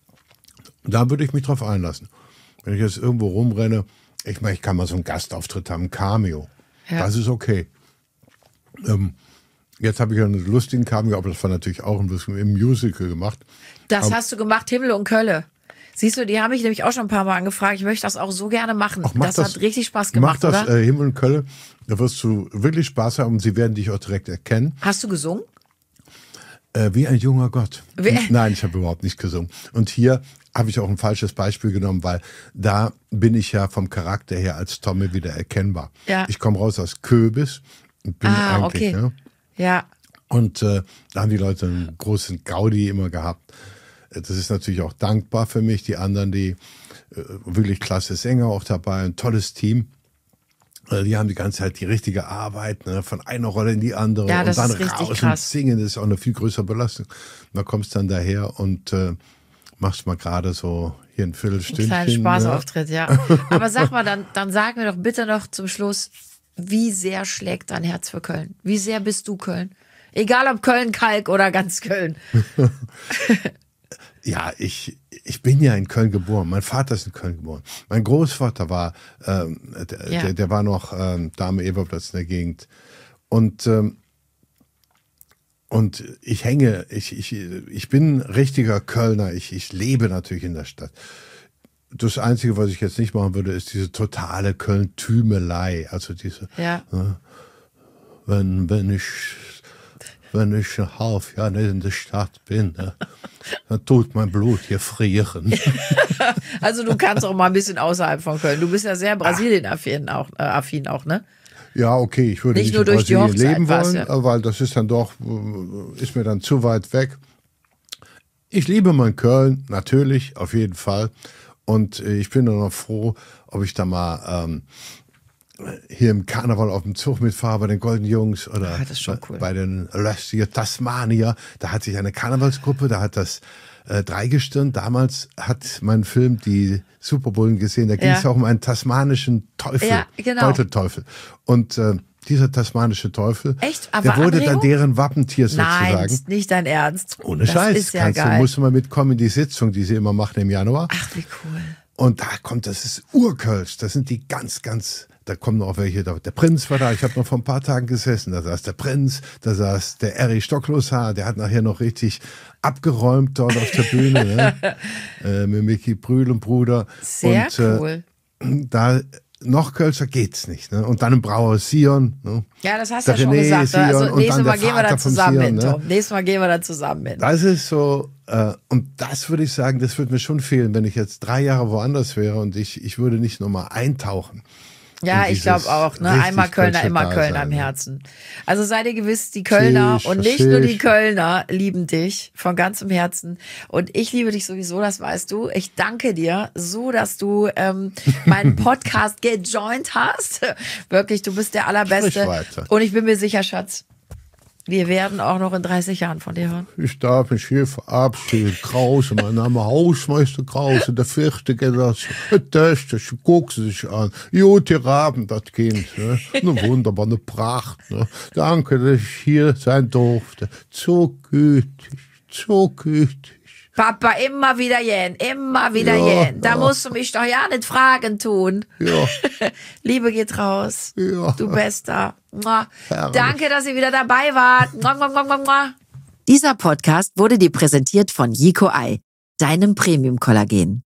Da würde ich mich drauf einlassen. Wenn ich jetzt irgendwo rumrenne, ich meine, ich kann mal so einen Gastauftritt haben, ein Cameo. Ja. Das ist okay. Ähm, jetzt habe ich ja einen lustigen Cameo, aber das war natürlich auch ein bisschen im Musical gemacht. das aber- hast du gemacht, Himmel und Kölle. Siehst du, die haben mich nämlich auch schon ein paar Mal angefragt. Ich möchte das auch so gerne machen. Ach, mach das, hat richtig Spaß Mach gemacht, das oder? äh, Himmel und Kölle, da wirst du wirklich Spaß haben und sie werden dich auch direkt erkennen. Hast du gesungen? Äh, wie ein junger Gott. Wie- Nein, ich habe überhaupt nicht gesungen. Und hier habe ich auch ein falsches Beispiel genommen, weil da bin ich ja vom Charakter her als Tommy wieder erkennbar. Ja. Ich komme raus aus Köbis und bin Ah, eigentlich, okay. ne? Ja. Und äh, da haben die Leute einen großen Gaudi immer gehabt. Äh, Das ist natürlich auch dankbar für mich. Die anderen, die äh, wirklich klasse Sänger auch dabei, ein tolles Team. Äh, Die haben die ganze Zeit die richtige Arbeit, ne, von einer Rolle in die andere Ja, und das dann ist richtig raus und krass. singen. Das ist auch eine viel größere Belastung. Und da kommst du dann daher und äh, machst mal gerade so hier ein Viertelstündchen. Kleinen ne? Spaßauftritt, ja. Aber sag mal, dann, dann sag mir doch bitte noch zum Schluss, wie sehr schlägt dein Herz für Köln? Wie sehr bist du Köln? Egal ob Köln-Kalk oder ganz Köln. Ja, ich, ich bin ja in Köln geboren. Mein Vater ist in Köln geboren. Mein Großvater war, ähm, der, Ja. der, der war noch ähm, da am Eberplatz in der Gegend. Und, ähm, und ich hänge, ich, ich, ich bin richtiger Kölner. Ich, ich lebe natürlich in der Stadt. Das Einzige, was ich jetzt nicht machen würde, ist diese totale Köln-Tümelei. Also diese, Ja. wenn, wenn ich, wenn ich ein halb Jahr nicht in der Stadt bin, ne, dann tut mein Blut hier frieren. Also du kannst auch mal ein bisschen außerhalb von Köln. Du bist ja sehr Brasilien-affin auch, äh, affin auch, ne? Ja, okay, ich würde Nicht nicht, nur in durch die Brasilien Hochzeit leben war's, wollen, ja. weil das ist dann doch, äh, ist mir dann zu weit weg. Ich liebe mein Köln, natürlich, auf jeden Fall. Und äh, ich bin nur noch froh, ob ich da mal ähm, hier im Karneval auf dem Zug mitfahre bei den Golden Jungs oder Ah, das ist schon cool. bei den Lustiger Tasmanier. Da hat sich eine Karnevalsgruppe, da hat das äh, Dreigestirn, damals hat mein Film die Superbullen gesehen, da ging es Ja. auch um einen tasmanischen Teufel, Ja, genau. Beutelteufel. Und äh, dieser tasmanische Teufel, Echt? Aber der wurde Anregung? dann deren Wappentier Nein, sozusagen. ist nicht dein Ernst. Ohne das Scheiß, ist ja kannst du, geil. musst du mal mitkommen in die Sitzung, die sie immer machen im Januar. Ach, wie cool. Und da kommt, das ist Urkölsch, das sind die ganz, ganz, da kommen noch welche, da- der Prinz war da, ich habe noch vor ein paar Tagen gesessen, da saß der Prinz, da saß der Erich Stockloshaar, der hat nachher noch richtig abgeräumt dort auf der Bühne, ne? äh, mit Micky Brühl und Bruder. Sehr und, cool. Äh, da noch kölscher geht's nicht. Ne? Und dann ein Brauer Sion. Ne? Ja, das hast Der du ja schon René gesagt. Sion Also und nächstes dann Mal der gehen wir da Vater vom zusammen Sion, hin, ne? Tom. Nächstes Mal gehen wir da zusammen hin. Das ist so, äh, und das würde ich sagen, das würde mir schon fehlen, wenn ich jetzt drei Jahre woanders wäre und ich, ich würde nicht nochmal eintauchen. Ja, in ich glaube dieses auch. Ne? richtig Einmal Kölner, kölsche immer Kölner Dasein, im ne? Herzen. Also sei dir gewiss, die Kölner Sicher, und nicht nur die sicher. Kölner lieben dich von ganzem Herzen. Und ich liebe dich sowieso, das weißt du. Ich danke dir so, dass du ähm, meinen Podcast gejoint hast. Wirklich, du bist der Allerbeste. Sprich weiter. Und ich bin mir sicher, Schatz, wir werden auch noch in dreißig Jahren von dir hören. Ich darf mich hier verabschieden. Krause, mein Name Hausmeister Krause, der vierte Generation. Das, das guckst du sich an. Gute Abend, das Kind. Ne? Eine wunderbare Pracht. Ne? Danke, dass ich hier sein durfte. So gütig, so gütig. Papa, immer wieder jähn, immer wieder Ja, jähn. Da ja. musst du mich doch ja nicht Fragen tun. Ja, Liebe geht raus. Ja. Du Bester. Mua. Herrlich. Danke, dass ihr wieder dabei wart. Mua, mua, mua, mua, mua. Dieser Podcast wurde dir präsentiert von Jiko Ei, deinem Premium-Kollagen.